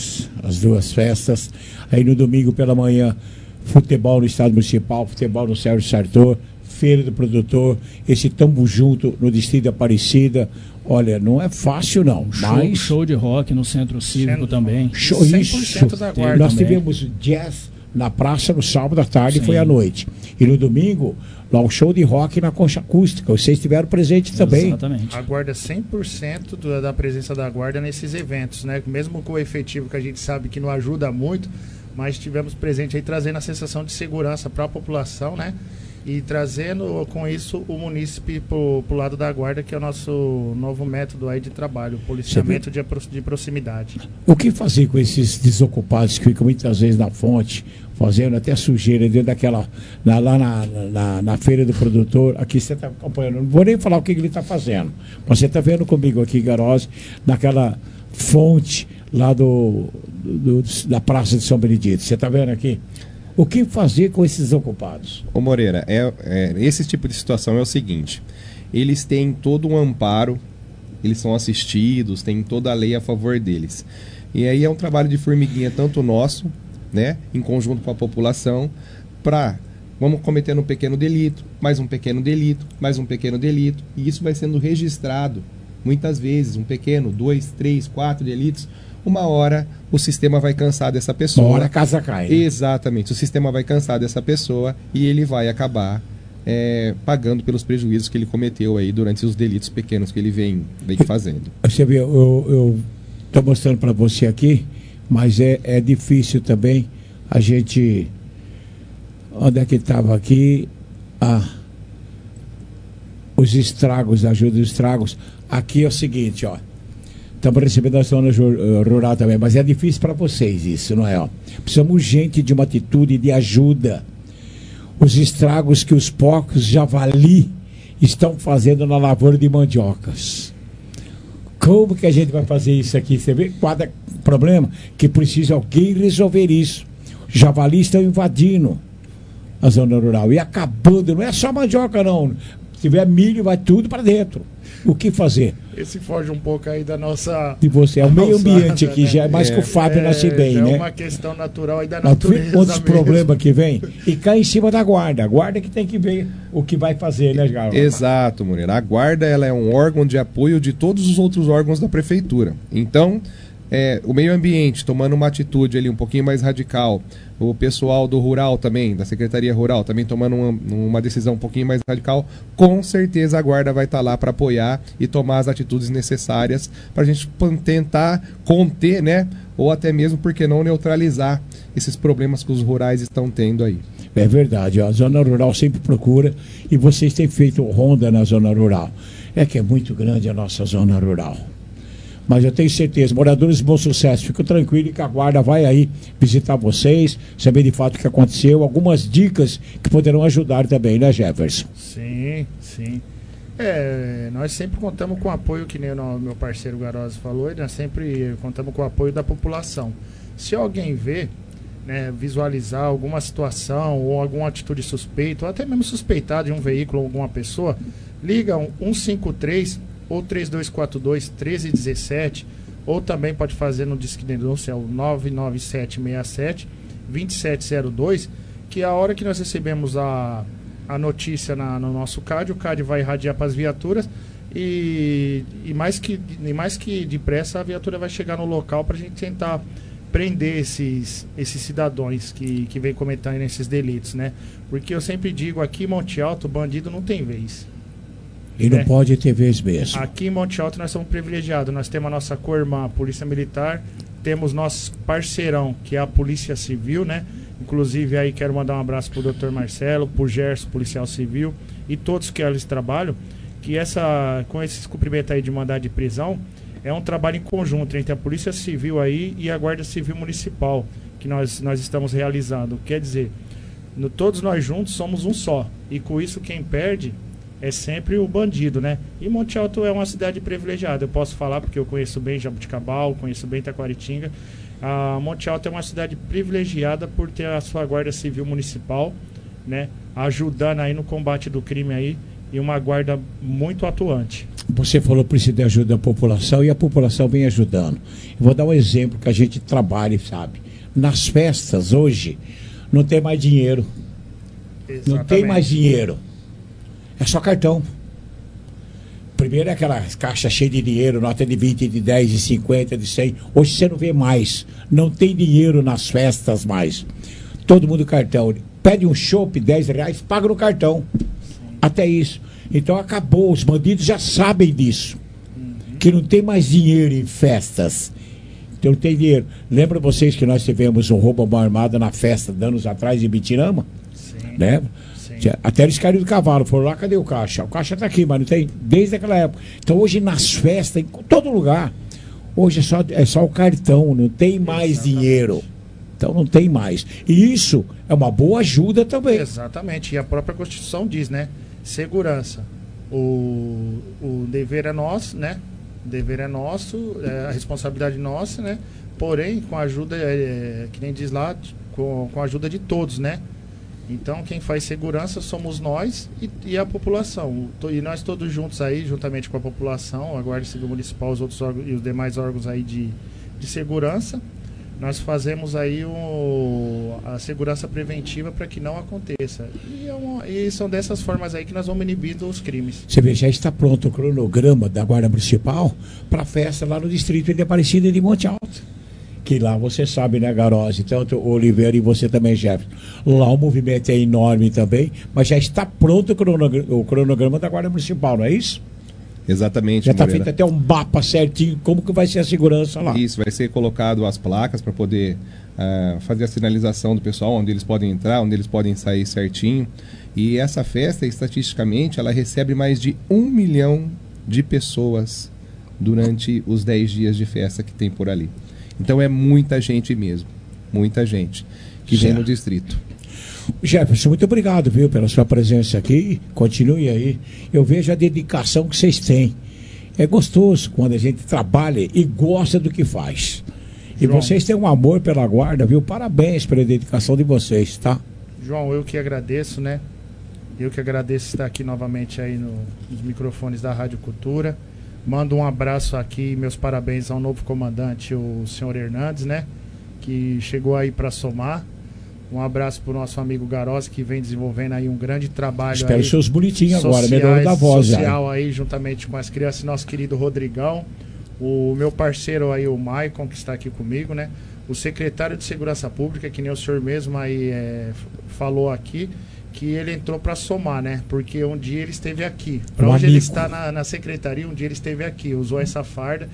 2 festas, aí no domingo pela manhã futebol no Estado Municipal, futebol no Sérgio Sartor, feira do produtor, esse Tamo Junto no Distrito de Aparecida. Olha, não é fácil não, mas... Show de rock no Centro Cívico também. Show, isso. Nós tivemos jazz na praça no sábado à tarde, foi à noite. E no domingo, lá um show de rock na Concha Acústica. Vocês estiveram presente também. Exatamente. Aguarda 100% da presença da Guarda nesses eventos, né? Mesmo com o efetivo que a gente sabe que não ajuda muito, mas estivemos presentes aí trazendo a sensação de segurança para a população, né? E trazendo com isso o munícipe pro lado da Guarda, que é o nosso novo método aí de trabalho, policiamento de proximidade. O que fazer com esses desocupados que ficam muitas vezes na fonte, fazendo até sujeira dentro daquela, lá na feira do produtor? Aqui você está acompanhando, não vou nem falar o que ele está fazendo, mas você está vendo comigo aqui, Garose, naquela fonte lá da Praça de São Benedito, você está vendo aqui? O que fazer com esses ocupados? Ô Moreira, esse tipo de situação é o seguinte: eles têm todo um amparo, eles são assistidos, tem toda a lei a favor deles. E aí é um trabalho de formiguinha tanto nosso, né, em conjunto com a população, vamos cometendo um pequeno delito, mais um pequeno delito, mais um pequeno delito, e isso vai sendo registrado. Muitas vezes, um pequeno, 2, 3, 4 delitos, uma hora o sistema vai cansar dessa pessoa. Uma hora a casa cai. Né? Exatamente, o sistema vai cansar dessa pessoa e ele vai acabar pagando pelos prejuízos que ele cometeu aí durante os delitos pequenos que ele vem fazendo. Você vê, eu estou mostrando para você aqui, mas é difícil também a gente... Onde é que estava aqui? Os estragos, a ajuda dos estragos. Aqui é o seguinte, ó. Estamos recebendo a zona rural também, mas é difícil para vocês isso, não é? Ó. Precisamos urgente de uma atitude de ajuda. Os estragos que os porcos javali estão fazendo na lavoura de mandiocas. Como que a gente vai fazer isso aqui? Você vê qual é o problema? Que precisa alguém resolver isso. Os javalis estão invadindo a zona rural e acabando. Não é só mandioca, não. Se tiver milho, vai tudo para dentro. O que fazer? Esse foge um pouco aí da nossa... De você, é o meio ambiente aqui, né? Já é mais que o Fábio nasce bem, né? É uma questão natural aí da natureza. Quantos problemas que vem? E cai em cima da guarda. A guarda que tem que ver o que vai fazer, né, Galo? Exato, Moreira. A guarda ela é um órgão de apoio de todos os outros órgãos da prefeitura. Então, o meio ambiente tomando uma atitude ali um pouquinho mais radical, o pessoal do rural também, da Secretaria Rural, também tomando uma decisão um pouquinho mais radical, com certeza a guarda vai estar lá para apoiar e tomar as atitudes necessárias para a gente tentar conter, né? Ou até mesmo, por que não, neutralizar esses problemas que os rurais estão tendo aí. É verdade, a zona rural sempre procura e vocês têm feito ronda na zona rural. É que é muito grande a nossa zona rural. Mas eu tenho certeza, moradores de Bom Sucesso, fico tranquilo que a guarda vai aí visitar vocês, saber de fato o que aconteceu, algumas dicas que poderão ajudar também, né, Jefferson? Sim, sim. Nós sempre contamos com o apoio, que nem o meu parceiro Garozzi falou, nós sempre contamos com o apoio da população. Se alguém vê, né, visualizar alguma situação ou alguma atitude suspeita, ou até mesmo suspeitar de um veículo ou alguma pessoa, liga 153 ou 3242-1317, ou também pode fazer no Disque Denúncia, o 99767-2702, que é a hora que nós recebemos a notícia no nosso CAD, o CAD vai irradiar para as viaturas e mais que depressa a viatura vai chegar no local para a gente tentar prender esses cidadãos que vêm cometendo esses delitos, né? Porque eu sempre digo, aqui em Monte Alto, bandido não tem vez. E não pode ter vez mesmo. Aqui em Monte Alto nós somos privilegiados. Nós temos a nossa co-irmã, a Polícia Militar, temos nosso parceirão, que é a Polícia Civil, né? Inclusive aí quero mandar um abraço pro Dr. Marcelo, pro Gerson, policial civil, e todos que eles trabalham, que com esse cumprimento aí de mandado de prisão, é um trabalho em conjunto entre a Polícia Civil aí e a Guarda Civil Municipal, que nós estamos realizando. Quer dizer, todos nós juntos somos um só, e com isso quem perde é sempre o bandido, né? E Monte Alto é uma cidade privilegiada. Eu posso falar porque eu conheço bem Jabuticabal, conheço bem Taquaritinga. Monte Alto é uma cidade privilegiada por ter a sua Guarda Civil Municipal, né? Ajudando aí no combate do crime aí, e uma guarda muito atuante. Você falou que precisa de ajuda da população e a população vem ajudando. Eu vou dar um exemplo que a gente trabalha, sabe? Nas festas hoje não tem mais dinheiro. Exatamente. Não tem mais dinheiro. É só cartão. Primeiro é aquela caixa cheia de dinheiro, nota de 20, de 10, de 50, de 100. Hoje você não vê mais. Não tem dinheiro nas festas mais. Todo mundo cartão. Pede um chopp, R$10, paga no cartão. Até isso. Então acabou. Os bandidos já sabem disso. Que não tem mais dinheiro em festas. Então não tem dinheiro. Lembra vocês que nós tivemos um roubo à mão armada na festa de anos atrás em Bitirama? Sim. Lembra? Até eles caíram do cavalo, foram lá, cadê o caixa? O caixa está aqui, mas não tem desde aquela época. Então hoje nas festas, em todo lugar, hoje é só o cartão, não tem mais dinheiro. Então não tem mais. E isso é uma boa ajuda também. Exatamente, e a própria Constituição diz, né? Segurança. O dever é nosso, né? O dever é nosso, a responsabilidade nossa, né? Porém, com a ajuda, que nem diz lá, com a ajuda de todos, né? Então, quem faz segurança somos nós e a população. E nós todos juntos aí, juntamente com a população, a Guarda Civil Municipal, os outros órgãos, e os demais órgãos aí de segurança, nós fazemos aí a segurança preventiva para que não aconteça. E são dessas formas aí que nós vamos inibindo os crimes. Você vê, já está pronto o cronograma da Guarda Municipal para a festa lá no distrito de Aparecida de Monte Alto. Que lá você sabe, né, Garozzi, tanto o Oliveira e você também, Jefferson. Lá o movimento é enorme também, mas já está pronto o cronograma da Guarda Municipal, não é isso? Exatamente. Já está feito até um mapa certinho, como que vai ser a segurança lá. Isso, vai ser colocado as placas para poder fazer a sinalização do pessoal, onde eles podem entrar, onde eles podem sair certinho. E essa festa, estatisticamente, ela recebe mais de 1 milhão de pessoas durante os 10 dias de festa que tem por ali. Então é muita gente mesmo, muita gente que vem no distrito. Jefferson, muito obrigado, viu, pela sua presença aqui. Continue aí. Eu vejo a dedicação que vocês têm. É gostoso quando a gente trabalha e gosta do que faz. E João, vocês têm um amor pela guarda, viu? Parabéns pela dedicação de vocês, tá? João, eu que agradeço, né? Eu que agradeço estar aqui novamente aí nos microfones da Rádio Cultura. Mando um abraço aqui, meus parabéns ao novo comandante, o senhor Hernandes, né? Que chegou aí para somar. Um abraço para o nosso amigo Garozzi, que vem desenvolvendo aí um grande trabalho. Espero seus bonitinhos agora, melhor da voz. Social aí, juntamente com as crianças, nosso querido Rodrigão. O meu parceiro aí, o Maicon, que está aqui comigo, né? O secretário de Segurança Pública, que nem o senhor mesmo aí falou aqui, que ele entrou para somar, né? Porque um dia ele esteve aqui. Para onde ele está na secretaria, um dia ele esteve aqui, usou essa farda.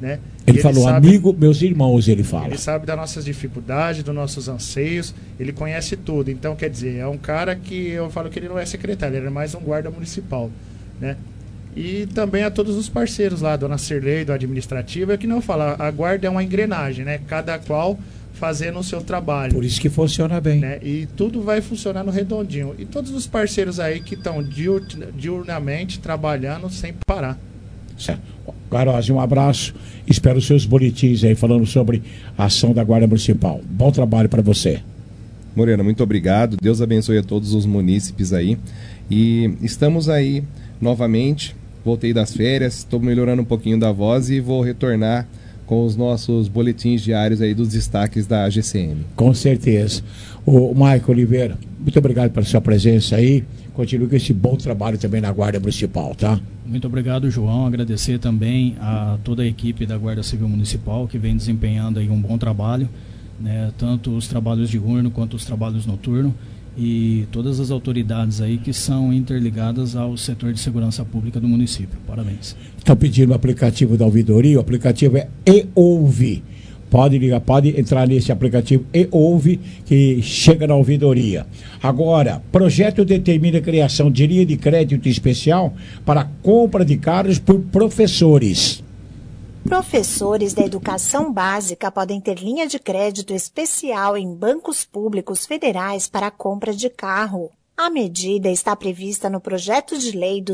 né? Ele falou, amigo, meus irmãos, ele fala. Ele sabe das nossas dificuldades, dos nossos anseios, ele conhece tudo. Então, quer dizer, é um cara que eu falo que ele não é secretário, ele é mais um guarda municipal, né? E também a todos os parceiros lá, dona Cirlei, do administrativo, é que não fala, a guarda é uma engrenagem, né? Cada qual fazendo o seu trabalho. Por isso que funciona bem. Né? E tudo vai funcionar no redondinho. E todos os parceiros aí que estão diurnamente trabalhando sem parar. Certo. Garose, um abraço. Espero os seus boletins aí falando sobre a ação da Guarda Municipal. Bom trabalho para você. Morena, muito obrigado. Deus abençoe a todos os munícipes aí. E estamos aí novamente. Voltei das férias, estou melhorando um pouquinho da voz e vou retornar com os nossos boletins diários aí dos destaques da GCM. Com certeza. O Maico Oliveira, muito obrigado pela sua presença aí. Continue com esse bom trabalho também na Guarda Municipal, tá? Muito obrigado, João. Agradecer também a toda a equipe da Guarda Civil Municipal que vem desempenhando aí um bom trabalho, né? Tanto os trabalhos diurnos quanto os trabalhos noturnos. E todas as autoridades aí que são interligadas ao setor de segurança pública do município. Parabéns. Estão pedindo o aplicativo da ouvidoria, o aplicativo é E-Ouve. Pode ligar, pode entrar nesse aplicativo E-Ouve que chega na ouvidoria. Agora, projeto determina a criação de linha de crédito especial para compra de carros por professores. Professores da educação básica podem ter linha de crédito especial em bancos públicos federais para a compra de carro. A medida está prevista no Projeto de Lei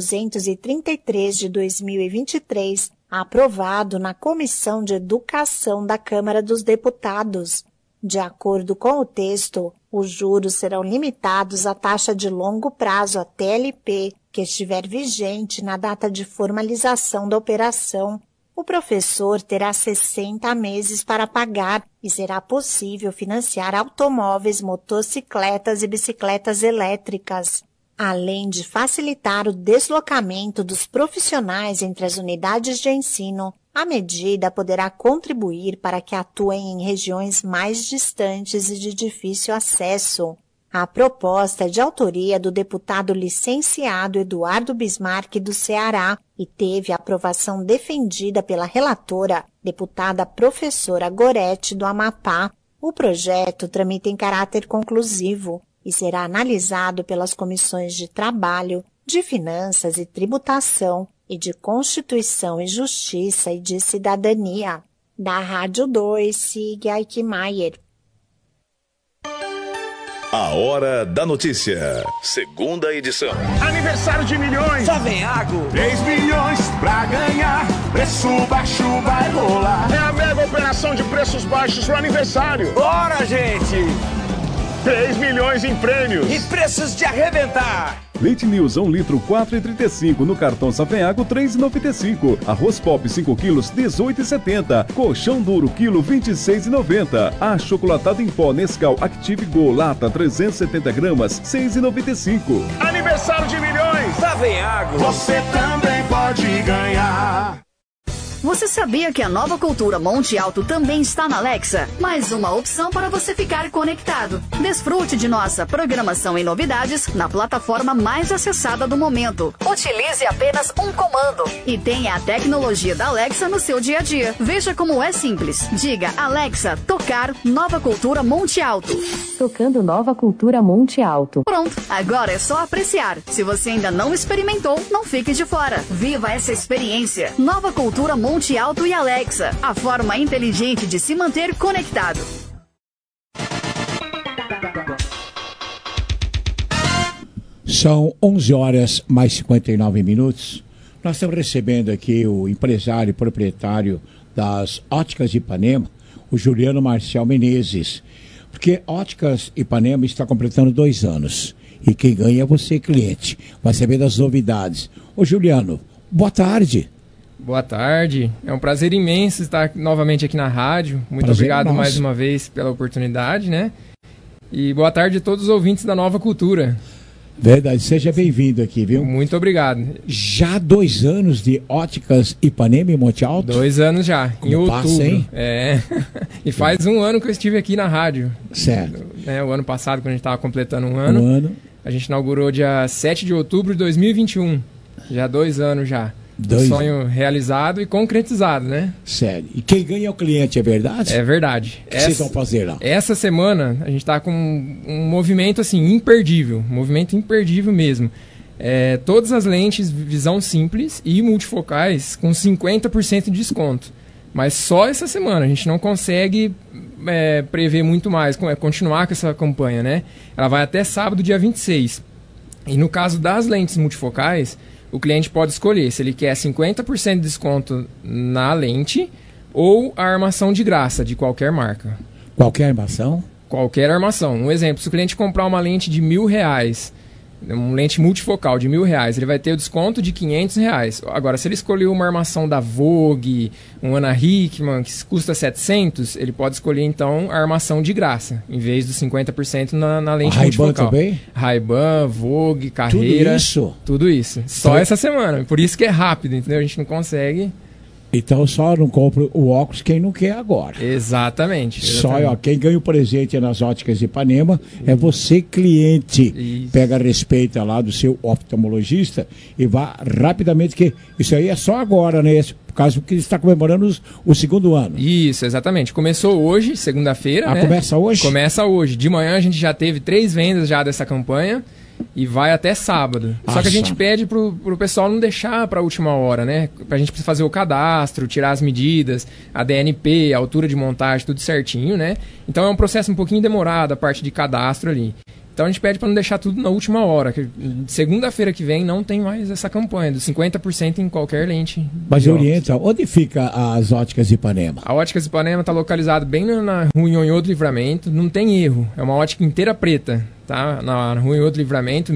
233 de 2023, aprovado na Comissão de Educação da Câmara dos Deputados. De acordo com o texto, os juros serão limitados à taxa de longo prazo, a TLP, que estiver vigente na data de formalização da operação. O professor terá 60 meses para pagar e será possível financiar automóveis, motocicletas e bicicletas elétricas. Além de facilitar o deslocamento dos profissionais entre as unidades de ensino, a medida poderá contribuir para que atuem em regiões mais distantes e de difícil acesso. A proposta é de autoria do deputado licenciado Eduardo Bismarck do Ceará e teve a aprovação defendida pela relatora, deputada professora Gorete do Amapá. O projeto tramita em caráter conclusivo e será analisado pelas comissões de Trabalho, de Finanças e Tributação e de Constituição e Justiça e de Cidadania. Da Rádio 2, Sig Aikmaier. A Hora da Notícia, segunda edição. Aniversário de milhões. Savenhago. 3 milhões pra ganhar. Preço baixo vai rolar. É a mega operação de preços baixos no aniversário. Bora, gente. 3 milhões em prêmios. E preços de arrebentar. Leite News 1 litro 4,35, no cartão Savenhago 3,95. Arroz Pop 5 quilos 18,70. Colchão duro quilo 26,90. Achocolatado em pó Nescau Active Go lata 370 gramas 6,95. Aniversário de milhões. Savenhago. Você também pode ganhar. Você sabia que a Nova Cultura Monte Alto também está na Alexa? Mais uma opção para você ficar conectado. Desfrute de nossa programação e novidades na plataforma mais acessada do momento. Utilize apenas um comando e tenha a tecnologia da Alexa no seu dia a dia. Veja como é simples. Diga, Alexa, tocar Nova Cultura Monte Alto. Tocando Nova Cultura Monte Alto. Pronto, agora é só apreciar. Se você ainda não experimentou, não fique de fora. Viva essa experiência. Nova Cultura Monte Alto e Alexa, a forma inteligente de se manter conectado. São 11 horas mais 59 minutos. Nós estamos recebendo aqui o empresário e proprietário das Óticas Ipanema, o Juliano Marcial Menezes. Porque Óticas Ipanema está completando 2 anos. E quem ganha é você, cliente. Vai saber das novidades. Ô Juliano, boa tarde. Boa tarde, é um prazer imenso estar novamente aqui na rádio. Muito Prazer obrigado nosso. mais uma vez pela oportunidade, né? E boa tarde a todos os ouvintes da Nova Cultura. Verdade, seja bem-vindo aqui, viu? Muito obrigado. Já 2 anos de Óticas Ipanema e Monte Alto? 2 anos já, Como em outubro. passa, hein? É. E faz 1 ano que eu estive aqui na rádio. Certo. Né, o ano passado, quando a gente estava completando 1 ano. A gente inaugurou dia 7 de outubro de 2021. Já 2 anos já. Um sonho realizado e concretizado, né? Sério. E quem ganha é o cliente, é verdade? É verdade. O que vocês vão fazer lá? Essa semana a gente está com um movimento assim imperdível, um movimento imperdível mesmo. Todas as lentes visão simples e multifocais com 50% de desconto. Mas só essa semana, a gente não consegue prever muito mais, continuar com essa campanha, né? Ela vai até sábado, dia 26. E no caso das lentes multifocais, o cliente pode escolher se ele quer 50% de desconto na lente ou a armação de graça de qualquer marca. Qualquer armação? Qualquer armação. Um exemplo, se o cliente comprar uma lente de R$1.000, uma lente multifocal de R$1.000, ele vai ter o desconto de R$500. Agora, se ele escolher uma armação da Vogue, um Ana Hickman, que custa R$700, ele pode escolher, então, a armação de graça, em vez dos 50% na lente multifocal. Ray-Ban também? Ray-Ban, Vogue, Carreira. Tudo isso? Tudo isso. Só essa semana. Por isso que é rápido, entendeu? A gente não consegue... Então só não compra o óculos quem não quer agora. Exatamente. Só, quem ganha o presente nas Óticas Ipanema é você, cliente. Isso. Pega a respeita lá do seu oftalmologista e vá rapidamente, que isso aí é só agora, né? Por causa que está comemorando o 2º ano. Isso, exatamente. Começou hoje, segunda-feira, né? Começa hoje? Começa hoje. De manhã a gente já teve 3 vendas já dessa campanha. E vai até sábado. Só que a gente pede pro pessoal não deixar para a última hora, né? Pra gente fazer o cadastro, tirar as medidas, a DNP, a altura de montagem, tudo certinho, né? Então é um processo um pouquinho demorado, a parte de cadastro ali. Então a gente pede para não deixar tudo na última hora. Segunda-feira que vem não tem mais essa campanha, dos 50% em qualquer lente. Mas orienta, onde fica as Óticas Ipanema? A Óticas Ipanema está localizada bem na Rua Nhonhô do Livramento, não tem erro. É uma ótica inteira preta, tá? Na Rua Nhonhô do Livramento,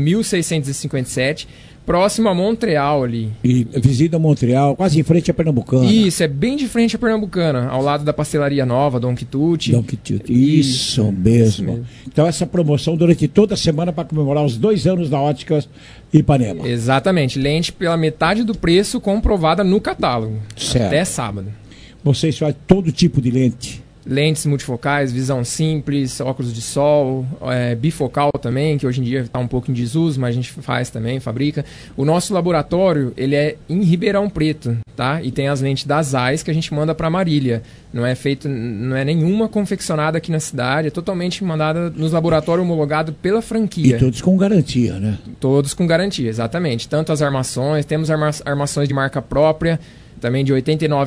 1657. Próximo a Montreal ali. E visita Montreal, quase em frente a Pernambucana. Isso, é bem de frente a Pernambucana, ao lado da pastelaria nova, Don Quitute. Don Quitute, isso mesmo. Então essa promoção durante toda a semana para comemorar os 2 anos da Óticas Ipanema. Exatamente, lente pela metade do preço comprovada no catálogo. Certo. Até sábado. Vocês fazem todo tipo de lente? Lentes multifocais, visão simples, óculos de sol, bifocal também, que hoje em dia está um pouco em desuso, mas a gente faz também, fabrica. O nosso laboratório, ele é em Ribeirão Preto, tá? E tem as lentes da Zeiss que a gente manda para Marília. Não é nenhuma confeccionada aqui na cidade, é totalmente mandada nos laboratórios homologados pela franquia. E todos com garantia, né? Todos com garantia, exatamente. Tanto as armações, temos armações de marca própria, também de R$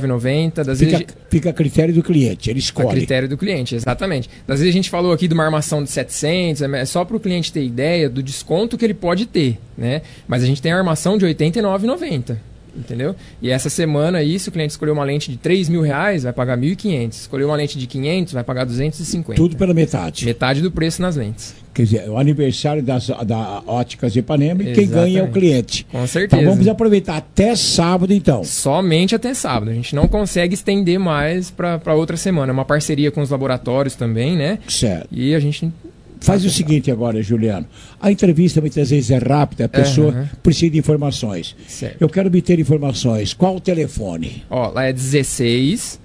89,90. Fica a critério do cliente, ele escolhe. A critério do cliente, exatamente. Às vezes a gente falou aqui de uma armação de 700, é só para o cliente ter ideia do desconto que ele pode ter, né? Mas a gente tem a armação de R$ 89,90. Entendeu? E essa semana aí, se o cliente escolheu uma lente de R$3.000, vai pagar R$1.500. Escolheu uma lente de 500, vai pagar R$250. Tudo pela metade. Metade do preço nas lentes. Quer dizer, é o aniversário da Óticas Ipanema e quem ganha é o cliente. Com certeza. Então vamos aproveitar até sábado, então. Somente até sábado. A gente não consegue estender mais para outra semana. É uma parceria com os laboratórios também, né? Certo. E a gente... Faz o seguinte agora, Juliano. A entrevista muitas vezes é rápida, a pessoa precisa de informações. Certo. Eu quero obter informações. Qual o telefone? Ó, lá é 16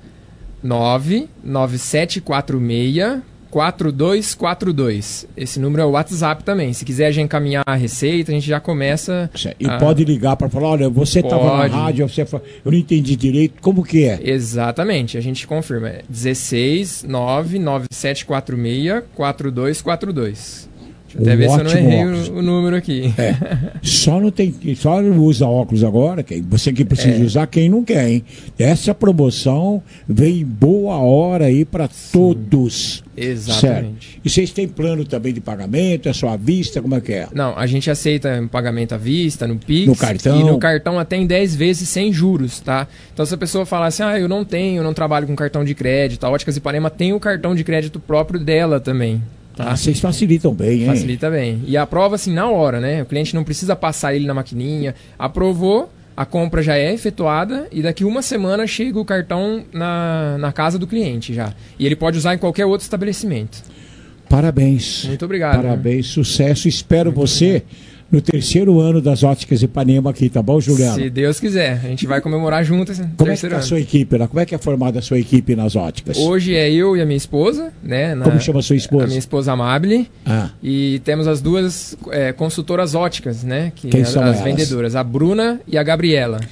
99746 4242. Esse número é o WhatsApp também. Se quiser já encaminhar a receita, a gente já começa. E pode ligar para falar: olha, você estava na rádio, eu não entendi direito, como que é? Exatamente, a gente confirma. É 16 99746 4242. Deixa eu até ver se eu não errei o número aqui. Só não usa óculos agora, você que precisa usar, quem não quer, hein? Essa promoção vem em boa hora aí para todos. Exatamente. Certo. E vocês têm plano também de pagamento, é só à vista, como é que é? Não, a gente aceita pagamento à vista, no Pix. No cartão. E no cartão até em 10 vezes sem juros, tá? Então se a pessoa falar assim, eu não trabalho com cartão de crédito, a Óticas Ipanema tem o cartão de crédito próprio dela também. Tá? Vocês facilitam bem, hein? Facilita bem. E aprova assim na hora, né? O cliente não precisa passar ele na maquininha. Aprovou, a compra já é efetuada e daqui uma semana chega o cartão na casa do cliente já. E ele pode usar em qualquer outro estabelecimento. Parabéns. Muito obrigado. Parabéns, sucesso. Espero você no 3º ano das Óticas Ipanema aqui, tá bom, Juliano? Se Deus quiser. A gente vai comemorar juntos esse Como é que tá a sua equipe lá? Como é que é formada a sua equipe nas óticas? Hoje é eu e a minha esposa, né? Como chama a sua esposa? A minha esposa Amable. E temos as duas consultoras óticas, né? Quem são as elas? vendedoras, a Bruna e a Gabriela. Tá? Só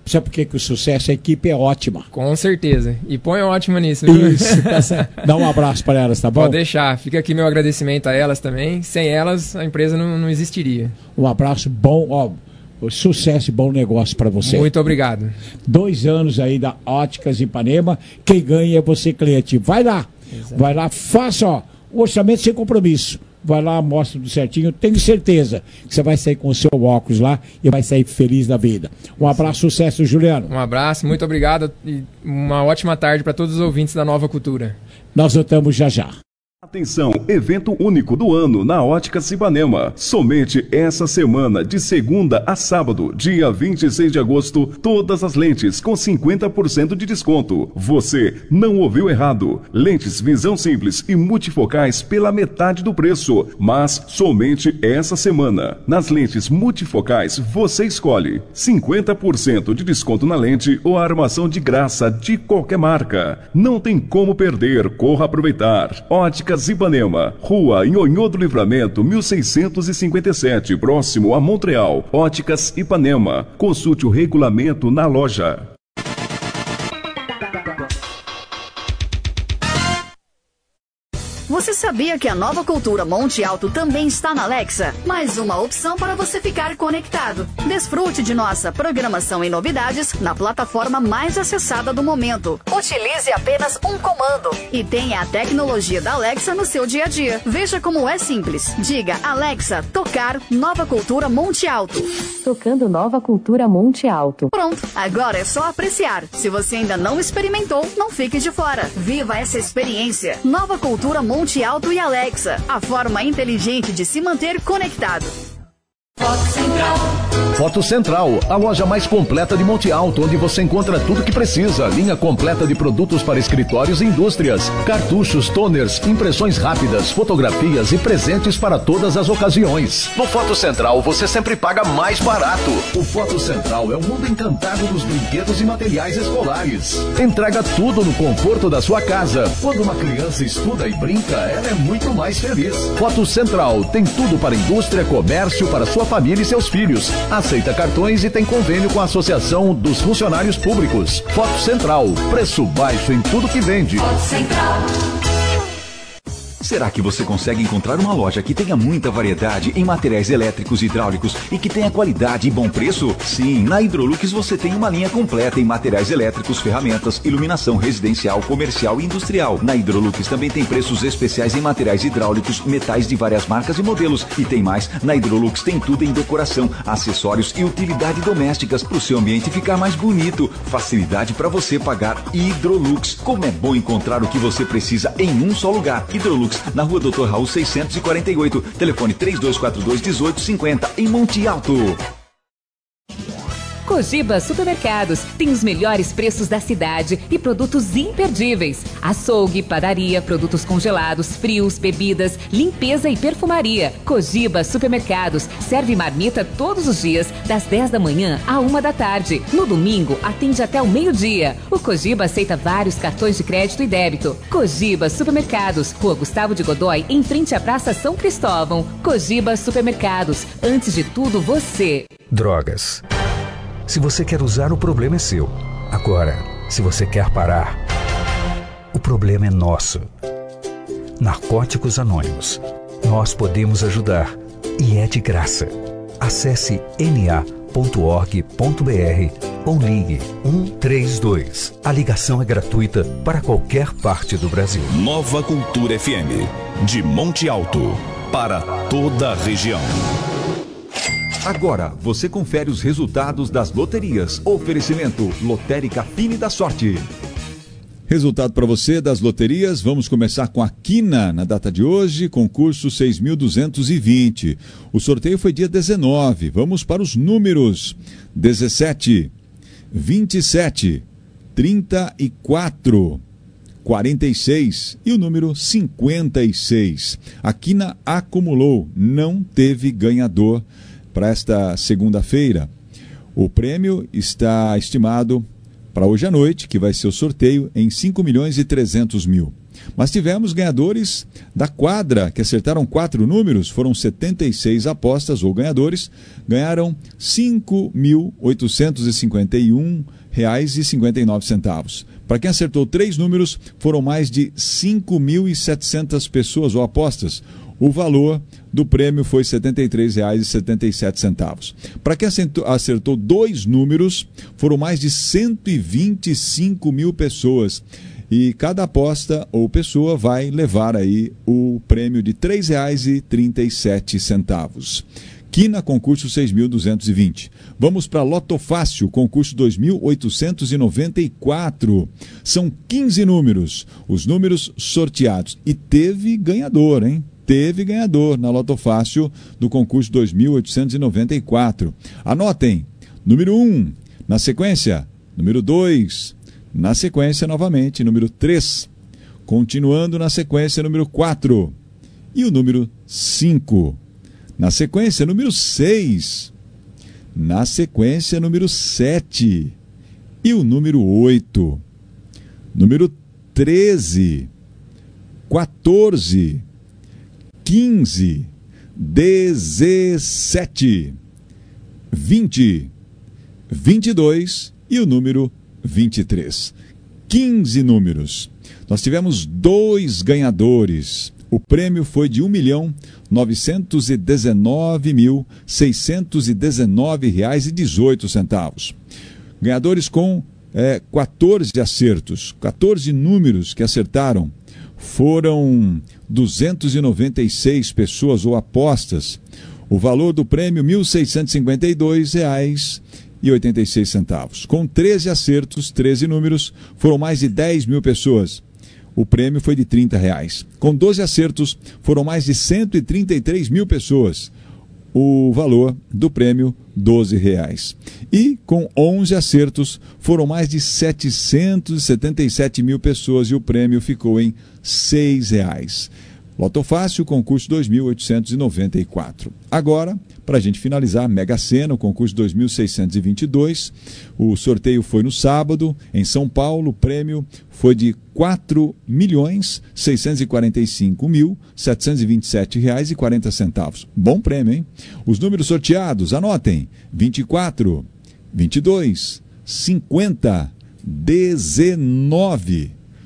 Sabe por que o sucesso? A equipe é ótima. Com certeza. E põe ótima nisso, viu? Isso, tá certo. Dá um abraço para elas, tá bom? Pode deixar. Fica aqui meu agradecimento a elas também. Sem elas, a empresa não existiria. Um abraço bom, ó, sucesso e bom negócio para você. Muito obrigado. 2 anos aí da Óticas Ipanema. Quem ganha é você, cliente. Vai lá. Exato. Vai lá, faça, ó, o orçamento sem compromisso. Vai lá, mostra tudo certinho. Tenho certeza que você vai sair com o seu óculos lá e vai sair feliz da vida. Um abraço, sucesso, Juliano. Um abraço, muito obrigado e uma ótima tarde para todos os ouvintes da Nova Cultura. Nós voltamos já já. Atenção, evento único do ano na Óticas Ipanema. Somente essa semana, de segunda a sábado, dia 26 de agosto, todas as lentes com 50% de desconto. Você não ouviu errado. Lentes visão simples e multifocais pela metade do preço. Mas somente essa semana. Nas lentes multifocais, você escolhe 50% de desconto na lente ou a armação de graça de qualquer marca. Não tem como perder, corra aproveitar. Óticas Ipanema, Rua Nhonhô do Livramento, 1657, próximo a Montreal. Óticas Ipanema. Consulte o regulamento na loja. Você sabia que a Nova Cultura Monte Alto também está na Alexa? Mais uma opção para você ficar conectado. Desfrute de nossa programação e novidades na plataforma mais acessada do momento. Utilize apenas um comando e tenha a tecnologia da Alexa no seu dia a dia. Veja como é simples. Diga, Alexa, tocar Nova Cultura Monte Alto. Tocando Nova Cultura Monte Alto. Pronto, agora é só apreciar. Se você ainda não experimentou, não fique de fora. Viva essa experiência. Nova Cultura Monte Alto e Alexa, a forma inteligente de se manter conectado. Foto Central, a loja mais completa de Monte Alto, onde você encontra tudo o que precisa. Linha completa de produtos para escritórios e indústrias, cartuchos, toners, impressões rápidas, fotografias e presentes para todas as ocasiões. No Foto Central, você sempre paga mais barato. O Foto Central é o mundo encantado dos brinquedos e materiais escolares. Entrega tudo no conforto da sua casa. Quando uma criança estuda e brinca, ela é muito mais feliz. Foto Central tem tudo para indústria, comércio, para sua família e seus filhos. Aceita cartões e tem convênio com a Associação dos Funcionários Públicos. Foto Central, preço baixo em tudo que vende. Foto Central. Será que você consegue encontrar uma loja que tenha muita variedade em materiais elétricos e hidráulicos e que tenha qualidade e bom preço? Sim, na Hidrolux você tem uma linha completa em materiais elétricos, ferramentas, iluminação residencial, comercial e industrial. Na Hidrolux também tem preços especiais em materiais hidráulicos, metais de várias marcas e modelos. E tem mais, na Hidrolux tem tudo em decoração, acessórios e utilidade domésticas para o seu ambiente ficar mais bonito. Facilidade para você pagar. Hidrolux. Como é bom encontrar o que você precisa em um só lugar. Hidrolux, na Rua Dr. Raul 648, telefone 3242-1850, em Monte Alto. Cogiba Supermercados tem os melhores preços da cidade e produtos imperdíveis. Açougue, padaria, produtos congelados, frios, bebidas, limpeza e perfumaria. Cogiba Supermercados serve marmita todos os dias, das 10 da manhã à 1 da tarde. No domingo, atende até o meio-dia. O Cogiba aceita vários cartões de crédito e débito. Cogiba Supermercados, Rua Gustavo de Godoy, em frente à Praça São Cristóvão. Cogiba Supermercados, antes de tudo você. Drogas. Se você quer usar, o problema é seu. Agora, se você quer parar, o problema é nosso. Narcóticos Anônimos. Nós podemos ajudar e é de graça. Acesse na.org.br ou ligue 132. A ligação é gratuita para qualquer parte do Brasil. Nova Cultura FM, de Monte Alto, para toda a região. Agora, você confere os resultados das loterias. Oferecimento Lotérica Fine da Sorte. Resultado para você das loterias, vamos começar com a Quina na data de hoje, concurso 6.220. O sorteio foi dia 19, vamos para os números: 17, 27, 34, 46 e o número 56. A Quina acumulou, não teve ganhador para esta segunda-feira. O prêmio está estimado para hoje à noite, que vai ser o sorteio, em 5.300.000. Mas tivemos ganhadores da quadra, que acertaram 4 números, foram 76 apostas ou ganhadores, ganharam R$ 5.851,59. Para quem acertou 3 números, foram mais de 5.700 pessoas ou apostas. O valor do prêmio foi R$ 73,77. Para quem acertou 2 números, foram mais de 125 mil pessoas. E cada aposta ou pessoa vai levar aí o prêmio de R$ 3,37. Quina, concurso 6.220. Vamos para Loto Fácil, concurso 2.894. São 15 números, os números sorteados. E teve ganhador, hein? Teve ganhador na Loto Fácil do concurso 2.894. Anotem, número 1, na sequência, número 2, na sequência novamente, número 3, continuando na sequência, número 4, e o número 5. Na sequência, número 6. Na sequência, número 7. E o número 8. Número 13. 14. 15. 17. 20. 22. E o número 23. 15 números. Nós tivemos 2 ganhadores. O prêmio foi de R$ 1.919.619,18. Ganhadores com 14 acertos, 14 números que acertaram. Foram 296 pessoas ou apostas. O valor do prêmio R$ 1.652,86. Com 13 acertos, 13 números, foram mais de 10 mil pessoas. O prêmio foi de R$ 30. Com 12 acertos, foram mais de 133 mil pessoas. O valor do prêmio, R$ 12. E com 11 acertos, foram mais de 777 mil pessoas e o prêmio ficou em R$ 6. Loto Fácil, concurso 2.894. Agora, para a gente finalizar, Mega Sena, o concurso 2.622. O sorteio foi no sábado, em São Paulo. O prêmio foi de R$ 4.645.727,40. Bom prêmio, hein? Os números sorteados, anotem: 24, 22, 50, 19,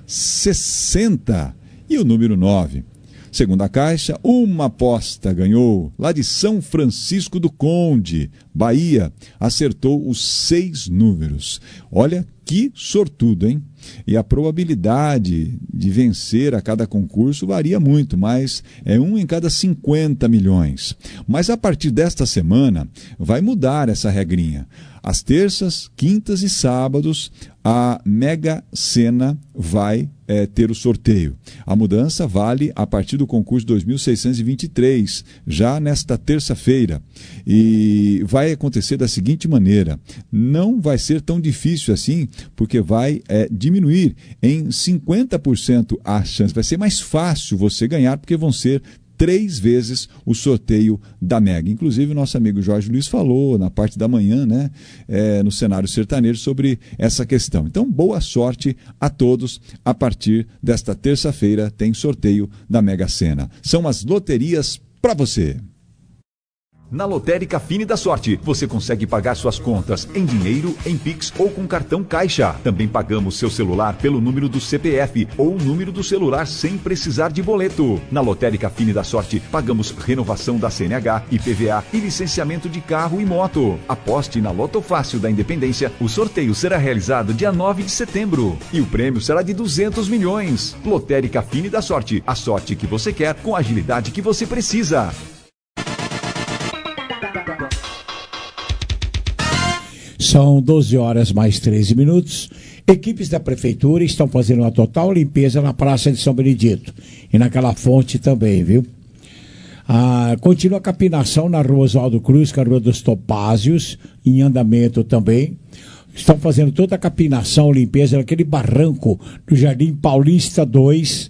60 e o número 9. Segunda caixa, uma aposta ganhou, lá de São Francisco do Conde, Bahia, acertou os 6 números. Olha que sortudo, hein? E a probabilidade de vencer a cada concurso varia muito, mas é 1 em cada 50 milhões. Mas a partir desta semana vai mudar essa regrinha. Às terças, quintas e sábados, a Mega Sena vai ter o sorteio. A mudança vale a partir do concurso 2.623, já nesta terça-feira. E vai acontecer da seguinte maneira: não vai ser tão difícil assim, porque vai diminuir em 50% a chance. Vai ser mais fácil você ganhar, porque vão ser 3 vezes o sorteio da Mega. Inclusive, o nosso amigo Jorge Luiz falou na parte da manhã, né, no cenário sertanejo, sobre essa questão. Então, boa sorte a todos. A partir desta terça-feira tem sorteio da Mega Sena. São as loterias para você. Na Lotérica Fine da Sorte, você consegue pagar suas contas em dinheiro, em Pix ou com cartão Caixa. Também pagamos seu celular pelo número do CPF ou o número do celular sem precisar de boleto. Na Lotérica Fine da Sorte, pagamos renovação da CNH, IPVA e licenciamento de carro e moto. Aposte na Loto Fácil da Independência. O sorteio será realizado dia 9 de setembro. E o prêmio será de 200 milhões. Lotérica Fine da Sorte. A sorte que você quer com a agilidade que você precisa. São 12 horas mais 13 minutos. Equipes da Prefeitura estão fazendo uma total limpeza na Praça de São Benedito. E naquela fonte também, viu? Continua a capinação na Rua Oswaldo Cruz, que é a Rua dos Topázios, em andamento também. Estão fazendo toda a capinação, limpeza naquele barranco do Jardim Paulista 2,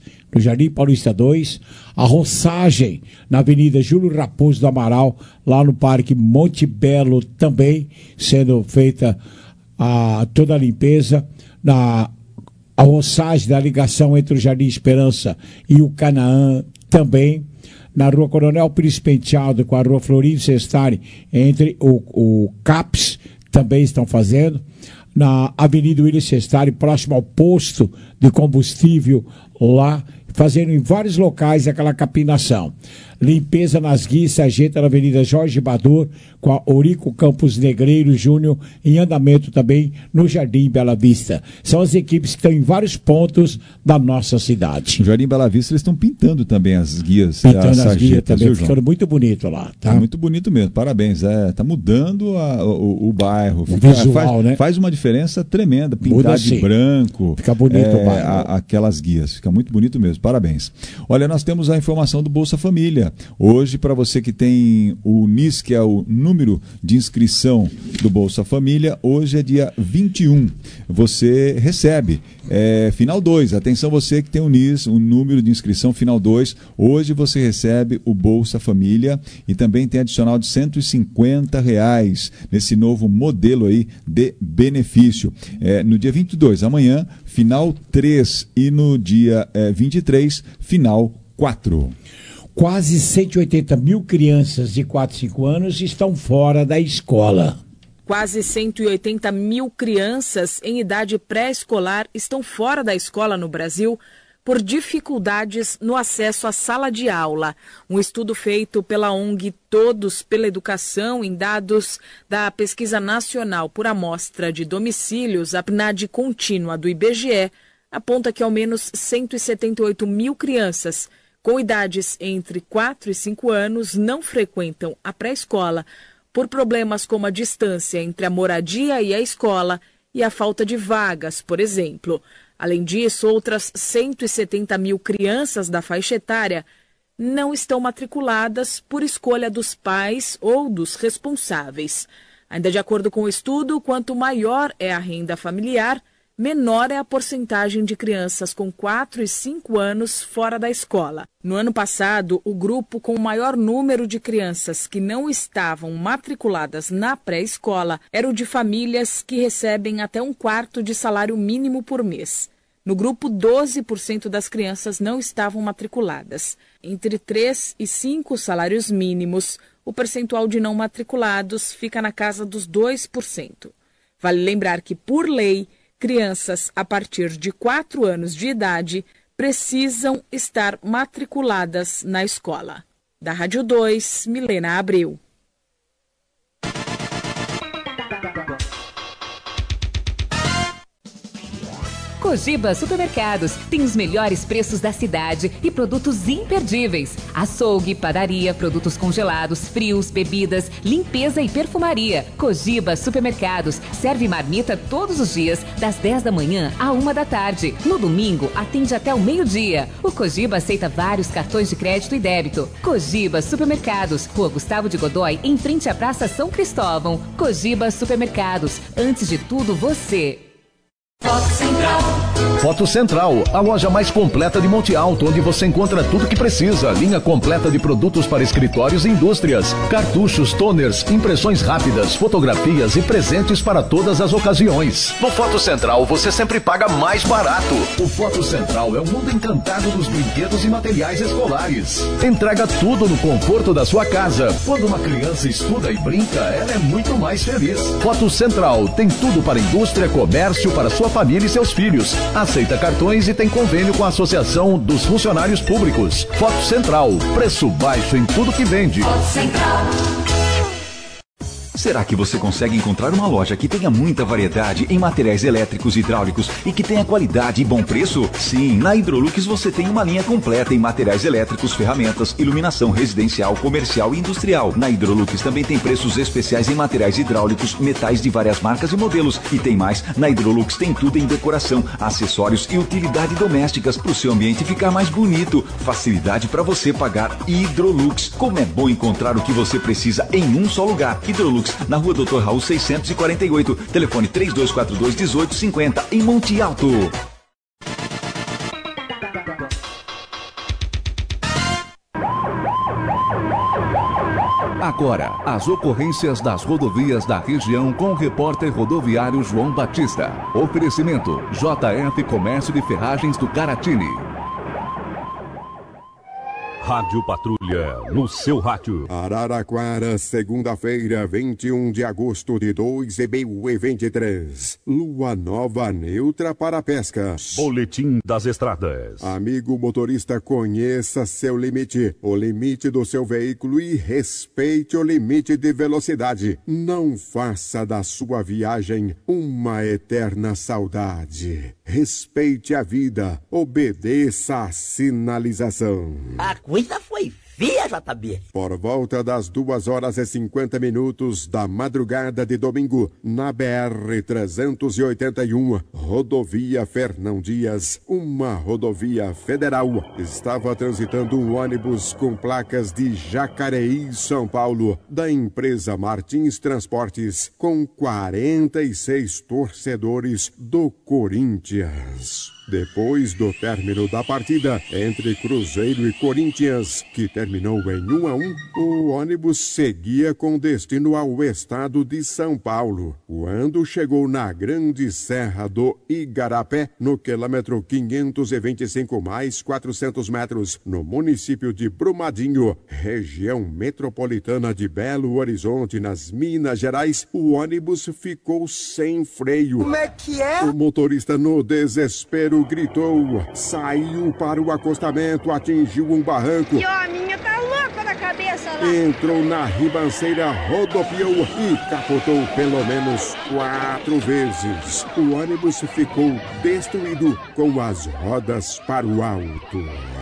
a roçagem na Avenida Júlio Raposo do Amaral, lá no Parque Monte Belo também, sendo feita toda a limpeza na a roçagem da ligação entre o Jardim Esperança e o Canaã também. Na rua Coronel Pires Penteado com a rua Florindo Sestari, entre o CAPS, também estão fazendo. Na Avenida William Sestari, próximo ao posto de combustível, lá, fazendo em vários locais aquela capinação. Limpeza nas guias, Sargento na Avenida Jorge Bador, com a Eurico Campos Negreiro Júnior, em andamento também no Jardim Bela Vista. São as equipes que estão em vários pontos da nossa cidade. No Jardim Bela Vista eles estão pintando também as guias. Pintando as guias também, ficando muito bonito lá. Tá? Muito bonito mesmo, parabéns. Tá mudando o bairro. O visual, né? Faz uma diferença tremenda, pintar assim, de branco. Fica bonito o bairro. Aquelas guias, fica muito bonito mesmo, parabéns. Olha, nós temos a informação do Bolsa Família. Hoje, para você que tem o NIS, que é o número de inscrição do Bolsa Família, hoje é dia 21. Você recebe final 2. Atenção, você que tem o NIS, o número de inscrição final 2. Hoje você recebe o Bolsa Família e também tem adicional de R$150 nesse novo modelo aí de benefício. No dia 22, amanhã, final 3 e no dia 23, final 4. Quase 180 mil crianças de 4 a 5 anos estão fora da escola. Quase 180 mil crianças em idade pré-escolar estão fora da escola no Brasil por dificuldades no acesso à sala de aula. Um estudo feito pela ONG Todos pela Educação, em dados da Pesquisa Nacional por Amostra de Domicílios, a PNAD contínua do IBGE, aponta que ao menos 178 mil crianças com idades entre 4 e 5 anos não frequentam a pré-escola por problemas como a distância entre a moradia e a escola e a falta de vagas, por exemplo. Além disso, outras 170 mil crianças da faixa etária não estão matriculadas por escolha dos pais ou dos responsáveis. Ainda de acordo com o estudo, quanto maior é a renda familiar, menor é a porcentagem de crianças com 4 e 5 anos fora da escola. No ano passado, o grupo com o maior número de crianças que não estavam matriculadas na pré-escola era o de famílias que recebem até 1/4 de salário mínimo por mês. No grupo, 12% das crianças não estavam matriculadas. Entre 3 e 5 salários mínimos, o percentual de não matriculados fica na casa dos 2%. Vale lembrar que, por lei, crianças a partir de 4 anos de idade precisam estar matriculadas na escola. Da Rádio 2, Milena Abreu. Cogiba Supermercados tem os melhores preços da cidade e produtos imperdíveis. Açougue, padaria, produtos congelados, frios, bebidas, limpeza e perfumaria. Cogiba Supermercados serve marmita todos os dias, das 10 da manhã à 1 da tarde. No domingo, atende até o meio-dia. O Cogiba aceita vários cartões de crédito e débito. Cogiba Supermercados, Rua Gustavo de Godoy, em frente à Praça São Cristóvão. Cogiba Supermercados, antes de tudo, você. Foto Central. Foto Central, a loja mais completa de Monte Alto, onde você encontra tudo que precisa. Linha completa de produtos para escritórios e indústrias. Cartuchos, toners, impressões rápidas, fotografias e presentes para todas as ocasiões. No Foto Central, você sempre paga mais barato. O Foto Central é um mundo encantado dos brinquedos e materiais escolares. Entrega tudo no conforto da sua casa. Quando uma criança estuda e brinca, ela é muito mais feliz. Foto Central tem tudo para indústria, comércio, para sua família e seus filhos. Aceita cartões e tem convênio com a Associação dos Funcionários Públicos. Foto Central, preço baixo em tudo que vende. Foto Central. Será que você consegue encontrar uma loja que tenha muita variedade em materiais elétricos e hidráulicos e que tenha qualidade e bom preço? Sim, na Hidrolux você tem uma linha completa em materiais elétricos, ferramentas, iluminação residencial, comercial e industrial. Na Hidrolux também tem preços especiais em materiais hidráulicos, metais de várias marcas e modelos. E tem mais, na Hidrolux tem tudo em decoração, acessórios e utilidade domésticas para o seu ambiente ficar mais bonito. Facilidade para você pagar. Hidrolux. Como é bom encontrar o que você precisa em um só lugar. Hidrolux, na Rua Dr. Raul 648, telefone 3242-1850, em Monte Alto. Agora, as ocorrências das rodovias da região com o repórter rodoviário João Batista. Oferecimento: JF Comércio de Ferragens do Caratini. Rádio Patrulha, no seu rádio. Araraquara, segunda-feira, 21 de agosto de 2023. Lua nova neutra para pescas. Boletim das estradas. Amigo motorista, conheça seu limite, o limite do seu veículo e respeite o limite de velocidade. Não faça da sua viagem uma eterna saudade. Respeite a vida, obedeça à sinalização. A coisa foi feia, JB. Por volta das 2h50 da madrugada de domingo, na BR-381, rodovia Fernão Dias, uma rodovia federal, estava transitando um ônibus com placas de Jacareí, São Paulo, da empresa Martins Transportes, com 46 torcedores do Corinthians. Depois do término da partida entre Cruzeiro e Corinthians, que terminou em 1-1, o ônibus seguia com destino ao estado de São Paulo. Quando chegou na Grande Serra do Igarapé, no quilômetro 525 mais 400 metros, no município de Brumadinho, região metropolitana de Belo Horizonte, nas Minas Gerais, o ônibus ficou sem freio. Como é que é? O motorista, no desespero, gritou, saiu para o acostamento, atingiu um barranco. E a minha tá louca na cabeça lá. Entrou na ribanceira, rodopiou e capotou pelo menos 4 vezes. O ônibus ficou destruído com as rodas para o alto.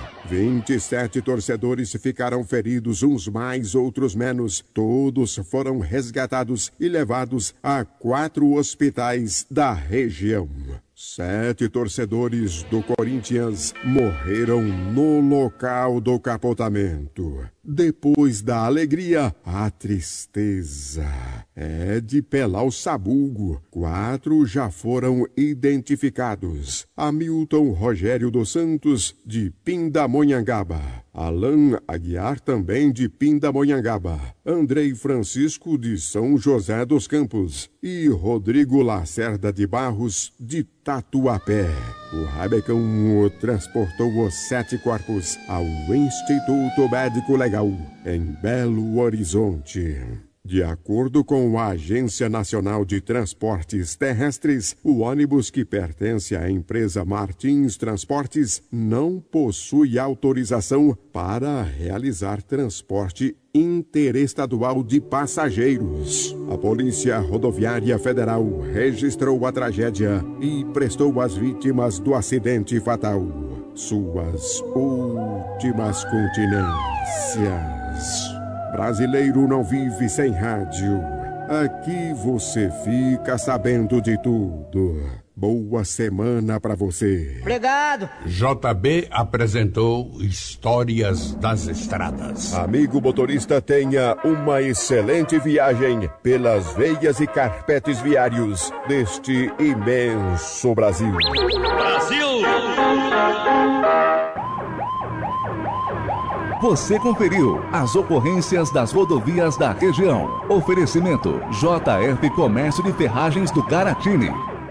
27 torcedores ficaram feridos, uns mais, outros menos. Todos foram resgatados e levados a 4 hospitais da região. 7 torcedores do Corinthians morreram no local do capotamento. Depois da alegria, a tristeza é de pelar o sabugo. 4 já foram identificados. Hamilton Rogério dos Santos, de Pindamonhangaba. Alan Aguiar, também de Pindamonhangaba. Andrei Francisco, de São José dos Campos. E Rodrigo Lacerda de Barros, de Tatuapé. O Rabecão transportou os 7 corpos ao Instituto Médico Legal, em Belo Horizonte. De acordo com a Agência Nacional de Transportes Terrestres, o ônibus, que pertence à empresa Martins Transportes, não possui autorização para realizar transporte interestadual de passageiros. A Polícia Rodoviária Federal registrou a tragédia e prestou às vítimas do acidente fatal suas últimas continências. Brasileiro não vive sem rádio. Aqui você fica sabendo de tudo. Boa semana pra você. Obrigado. JB apresentou Histórias das Estradas. Amigo motorista, tenha uma excelente viagem pelas veias e carpetes viários deste imenso Brasil. Brasil! Você conferiu as ocorrências das rodovias da região. Oferecimento: JF Comércio de Ferragens do Caratini.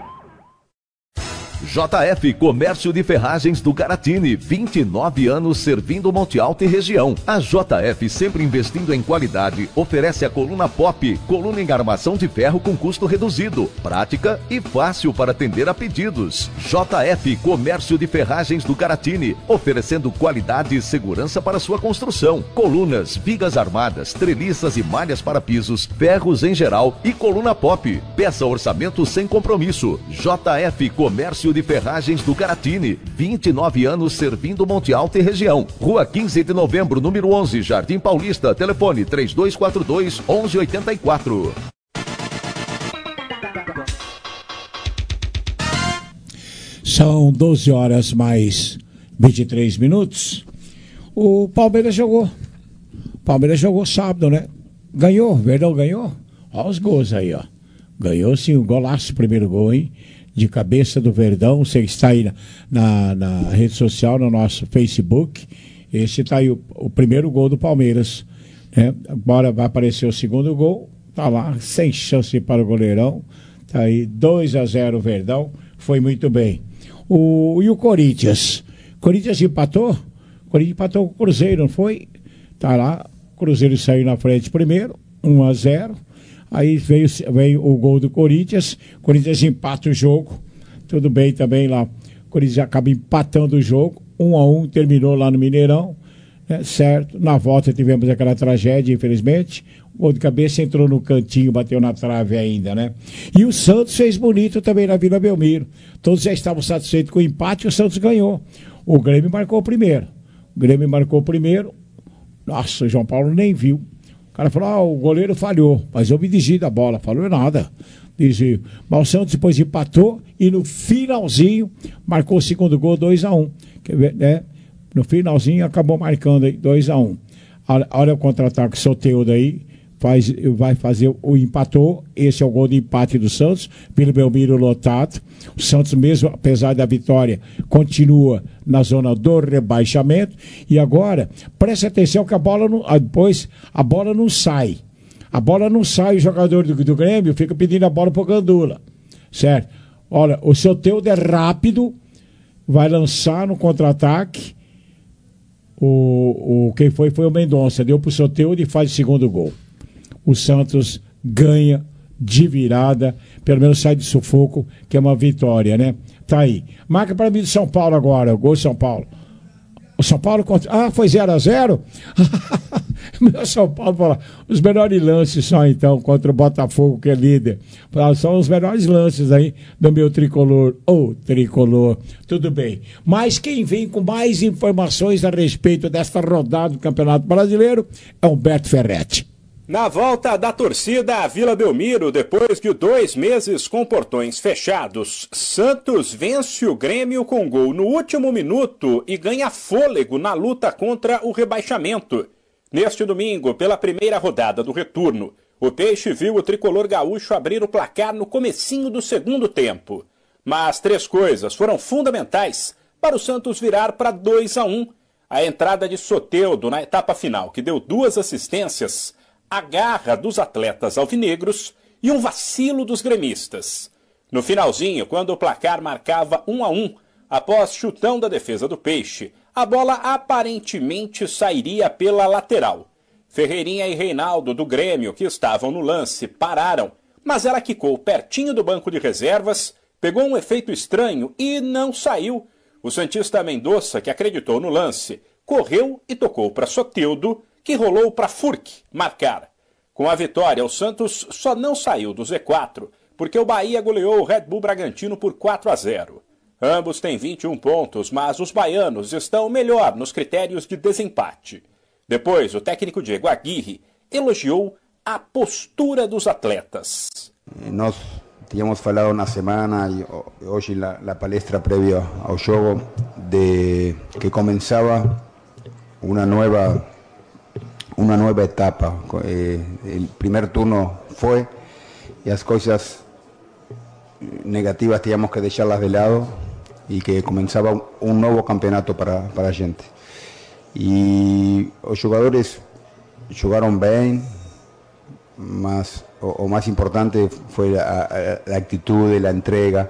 JF Comércio de Ferragens do Caratini, 29 anos servindo Monte Alto e região. A JF, sempre investindo em qualidade, oferece a coluna pop, coluna em armação de ferro com custo reduzido, prática e fácil para atender a pedidos. JF Comércio de Ferragens do Caratini, oferecendo qualidade e segurança para sua construção. Colunas, vigas armadas, treliças e malhas para pisos, ferros em geral e coluna pop. Peça orçamento sem compromisso. JF Comércio de Ferragens do Caratini, 29 anos servindo Monte Alto e região. Rua 15 de Novembro, número 11, Jardim Paulista. Telefone 3242-1184. São 12 horas mais 23 minutos. O Palmeiras jogou. Palmeiras jogou sábado, né? Ganhou, Verdão ganhou. Olha os gols aí, ó. Ganhou sim, o golaço, primeiro gol, hein? De cabeça do Verdão. Você está aí na rede social, no nosso Facebook. Esse está aí o primeiro gol do Palmeiras Agora vai aparecer o segundo gol. Tá lá, sem chance para o goleirão. Tá aí, 2-0 Verdão. Foi muito bem. E o Corinthians? Corinthians empatou? O Corinthians empatou com o Cruzeiro, não foi? Tá lá, o Cruzeiro saiu na frente primeiro, 1-0. Aí veio o gol do Corinthians. O Corinthians empata o jogo. Tudo bem também lá. O Corinthians acaba empatando o jogo. 1-1, terminou lá no Mineirão. Certo? Na volta tivemos aquela tragédia, infelizmente. O gol de cabeça entrou no cantinho, bateu na trave ainda, né? E o Santos fez bonito também na Vila Belmiro. Todos já estavam satisfeitos com o empate e o Santos ganhou. O Grêmio marcou primeiro. Nossa, o João Paulo nem viu. O cara falou, o goleiro falhou. Mas eu me desvio da bola. Falou nada. Desvio. Mas o Santos depois empatou e no finalzinho marcou o segundo gol, 2-1. Né? No finalzinho acabou marcando aí 2-1. Olha o contra-ataque, Soteldo aí, vai fazer o empatou. Esse é o gol de empate do Santos. Vila Belmiro lotado. O Santos, mesmo apesar da vitória, continua na zona do rebaixamento. E agora, preste atenção que a bola não sai. A bola não sai, o jogador do Grêmio fica pedindo a bola pro Gandula. Certo? Olha, o Soteldo é rápido, vai lançar no contra-ataque. Quem foi o Mendonça, deu pro Soteldo e faz o segundo gol. O Santos ganha de virada, pelo menos sai de sufoco, que é uma vitória, né? Tá aí. Marca para mim do São Paulo agora, o gol de São Paulo. O São Paulo contra... foi 0-0? Meu São Paulo fala, os melhores lances só então contra o Botafogo, que é líder. São os melhores lances aí do meu tricolor. Tricolor. Tudo bem. Mas quem vem com mais informações a respeito desta rodada do Campeonato Brasileiro é Humberto Ferretti. Na volta da torcida à Vila Belmiro, depois de 2 meses com portões fechados, Santos vence o Grêmio com gol no último minuto e ganha fôlego na luta contra o rebaixamento. Neste domingo, pela primeira rodada do retorno, o Peixe viu o tricolor gaúcho abrir o placar no comecinho do segundo tempo. Mas 3 coisas foram fundamentais para o Santos virar para 2-1. A entrada de Soteldo na etapa final, que deu 2 assistências, a garra dos atletas alvinegros e um vacilo dos gremistas. No finalzinho, quando o placar marcava 1-1, após chutão da defesa do Peixe, a bola aparentemente sairia pela lateral. Ferreirinha e Reinaldo do Grêmio, que estavam no lance, pararam, mas ela quicou pertinho do banco de reservas, pegou um efeito estranho e não saiu. O santista Mendonça, que acreditou no lance, correu e tocou para Soteldo, que rolou para Furque marcar. Com a vitória, o Santos só não saiu do Z4, porque o Bahia goleou o Red Bull Bragantino por 4-0. Ambos têm 21 pontos, mas os baianos estão melhor nos critérios de desempate. Depois, o técnico Diego Aguirre elogiou a postura dos atletas. Nós tínhamos falado na semana e hoje na palestra prévia ao jogo de que começava uma nova etapa. El primer turno fue y las cosas negativas teníamos que dejarlas de lado y que comenzaba un nuevo campeonato para la gente. Y los jugadores jugaron bien, mas o más importante fue la actitud, la entrega,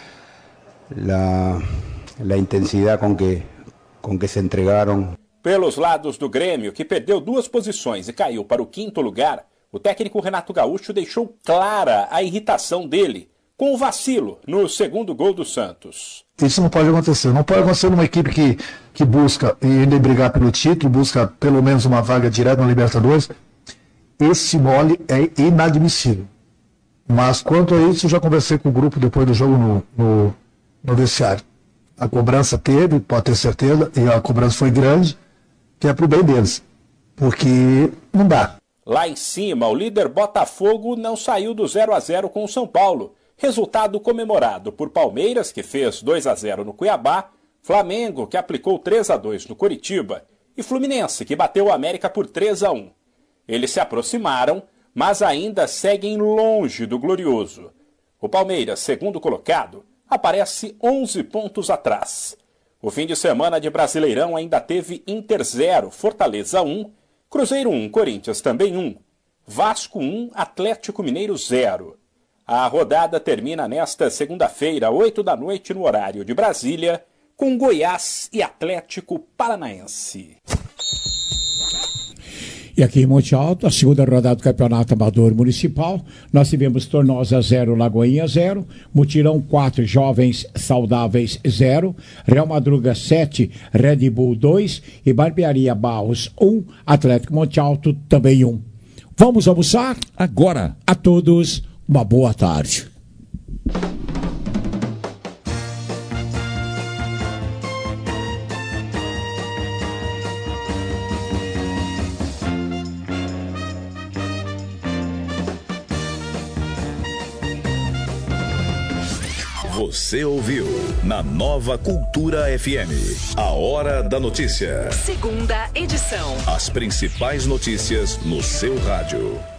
la intensidad con que se entregaron. Pelos lados do Grêmio, que perdeu 2 posições e caiu para o 5º lugar, o técnico Renato Gaúcho deixou clara a irritação dele com o vacilo no segundo gol do Santos. Isso não pode acontecer. Não pode acontecer numa equipe que busca ainda brigar pelo título, busca pelo menos uma vaga direta na Libertadores. Esse mole é inadmissível. Mas quanto a isso, eu já conversei com o grupo depois do jogo no vestiário. A cobrança teve, pode ter certeza, e a cobrança foi grande, que é pro bem deles, porque não dá. Lá em cima, o líder Botafogo não saiu do 0-0 com o São Paulo, resultado comemorado por Palmeiras, que fez 2-0 no Cuiabá, Flamengo, que aplicou 3-2 no Coritiba, e Fluminense, que bateu o América por 3-1. Eles se aproximaram, mas ainda seguem longe do glorioso. O Palmeiras, segundo colocado, aparece 11 pontos atrás. O fim de semana de Brasileirão ainda teve Inter 0, Fortaleza 1 Cruzeiro 1, Corinthians também 1. Vasco 1, Atlético Mineiro 0. A rodada termina nesta segunda-feira, 8 da noite, no horário de Brasília, com Goiás e Atlético Paranaense. E aqui em Monte Alto, a segunda rodada do Campeonato Amador Municipal, nós tivemos Tornosa 0, Lagoinha 0, Mutirão 4, Jovens Saudáveis 0, Real Madruga 7, Red Bull 2 e Barbearia Barros 1, Atlético Monte Alto também 1. Vamos almoçar? Agora. A todos, uma boa tarde. Você ouviu na Nova Cultura FM, a Hora da Notícia. Segunda edição. As principais notícias no seu rádio.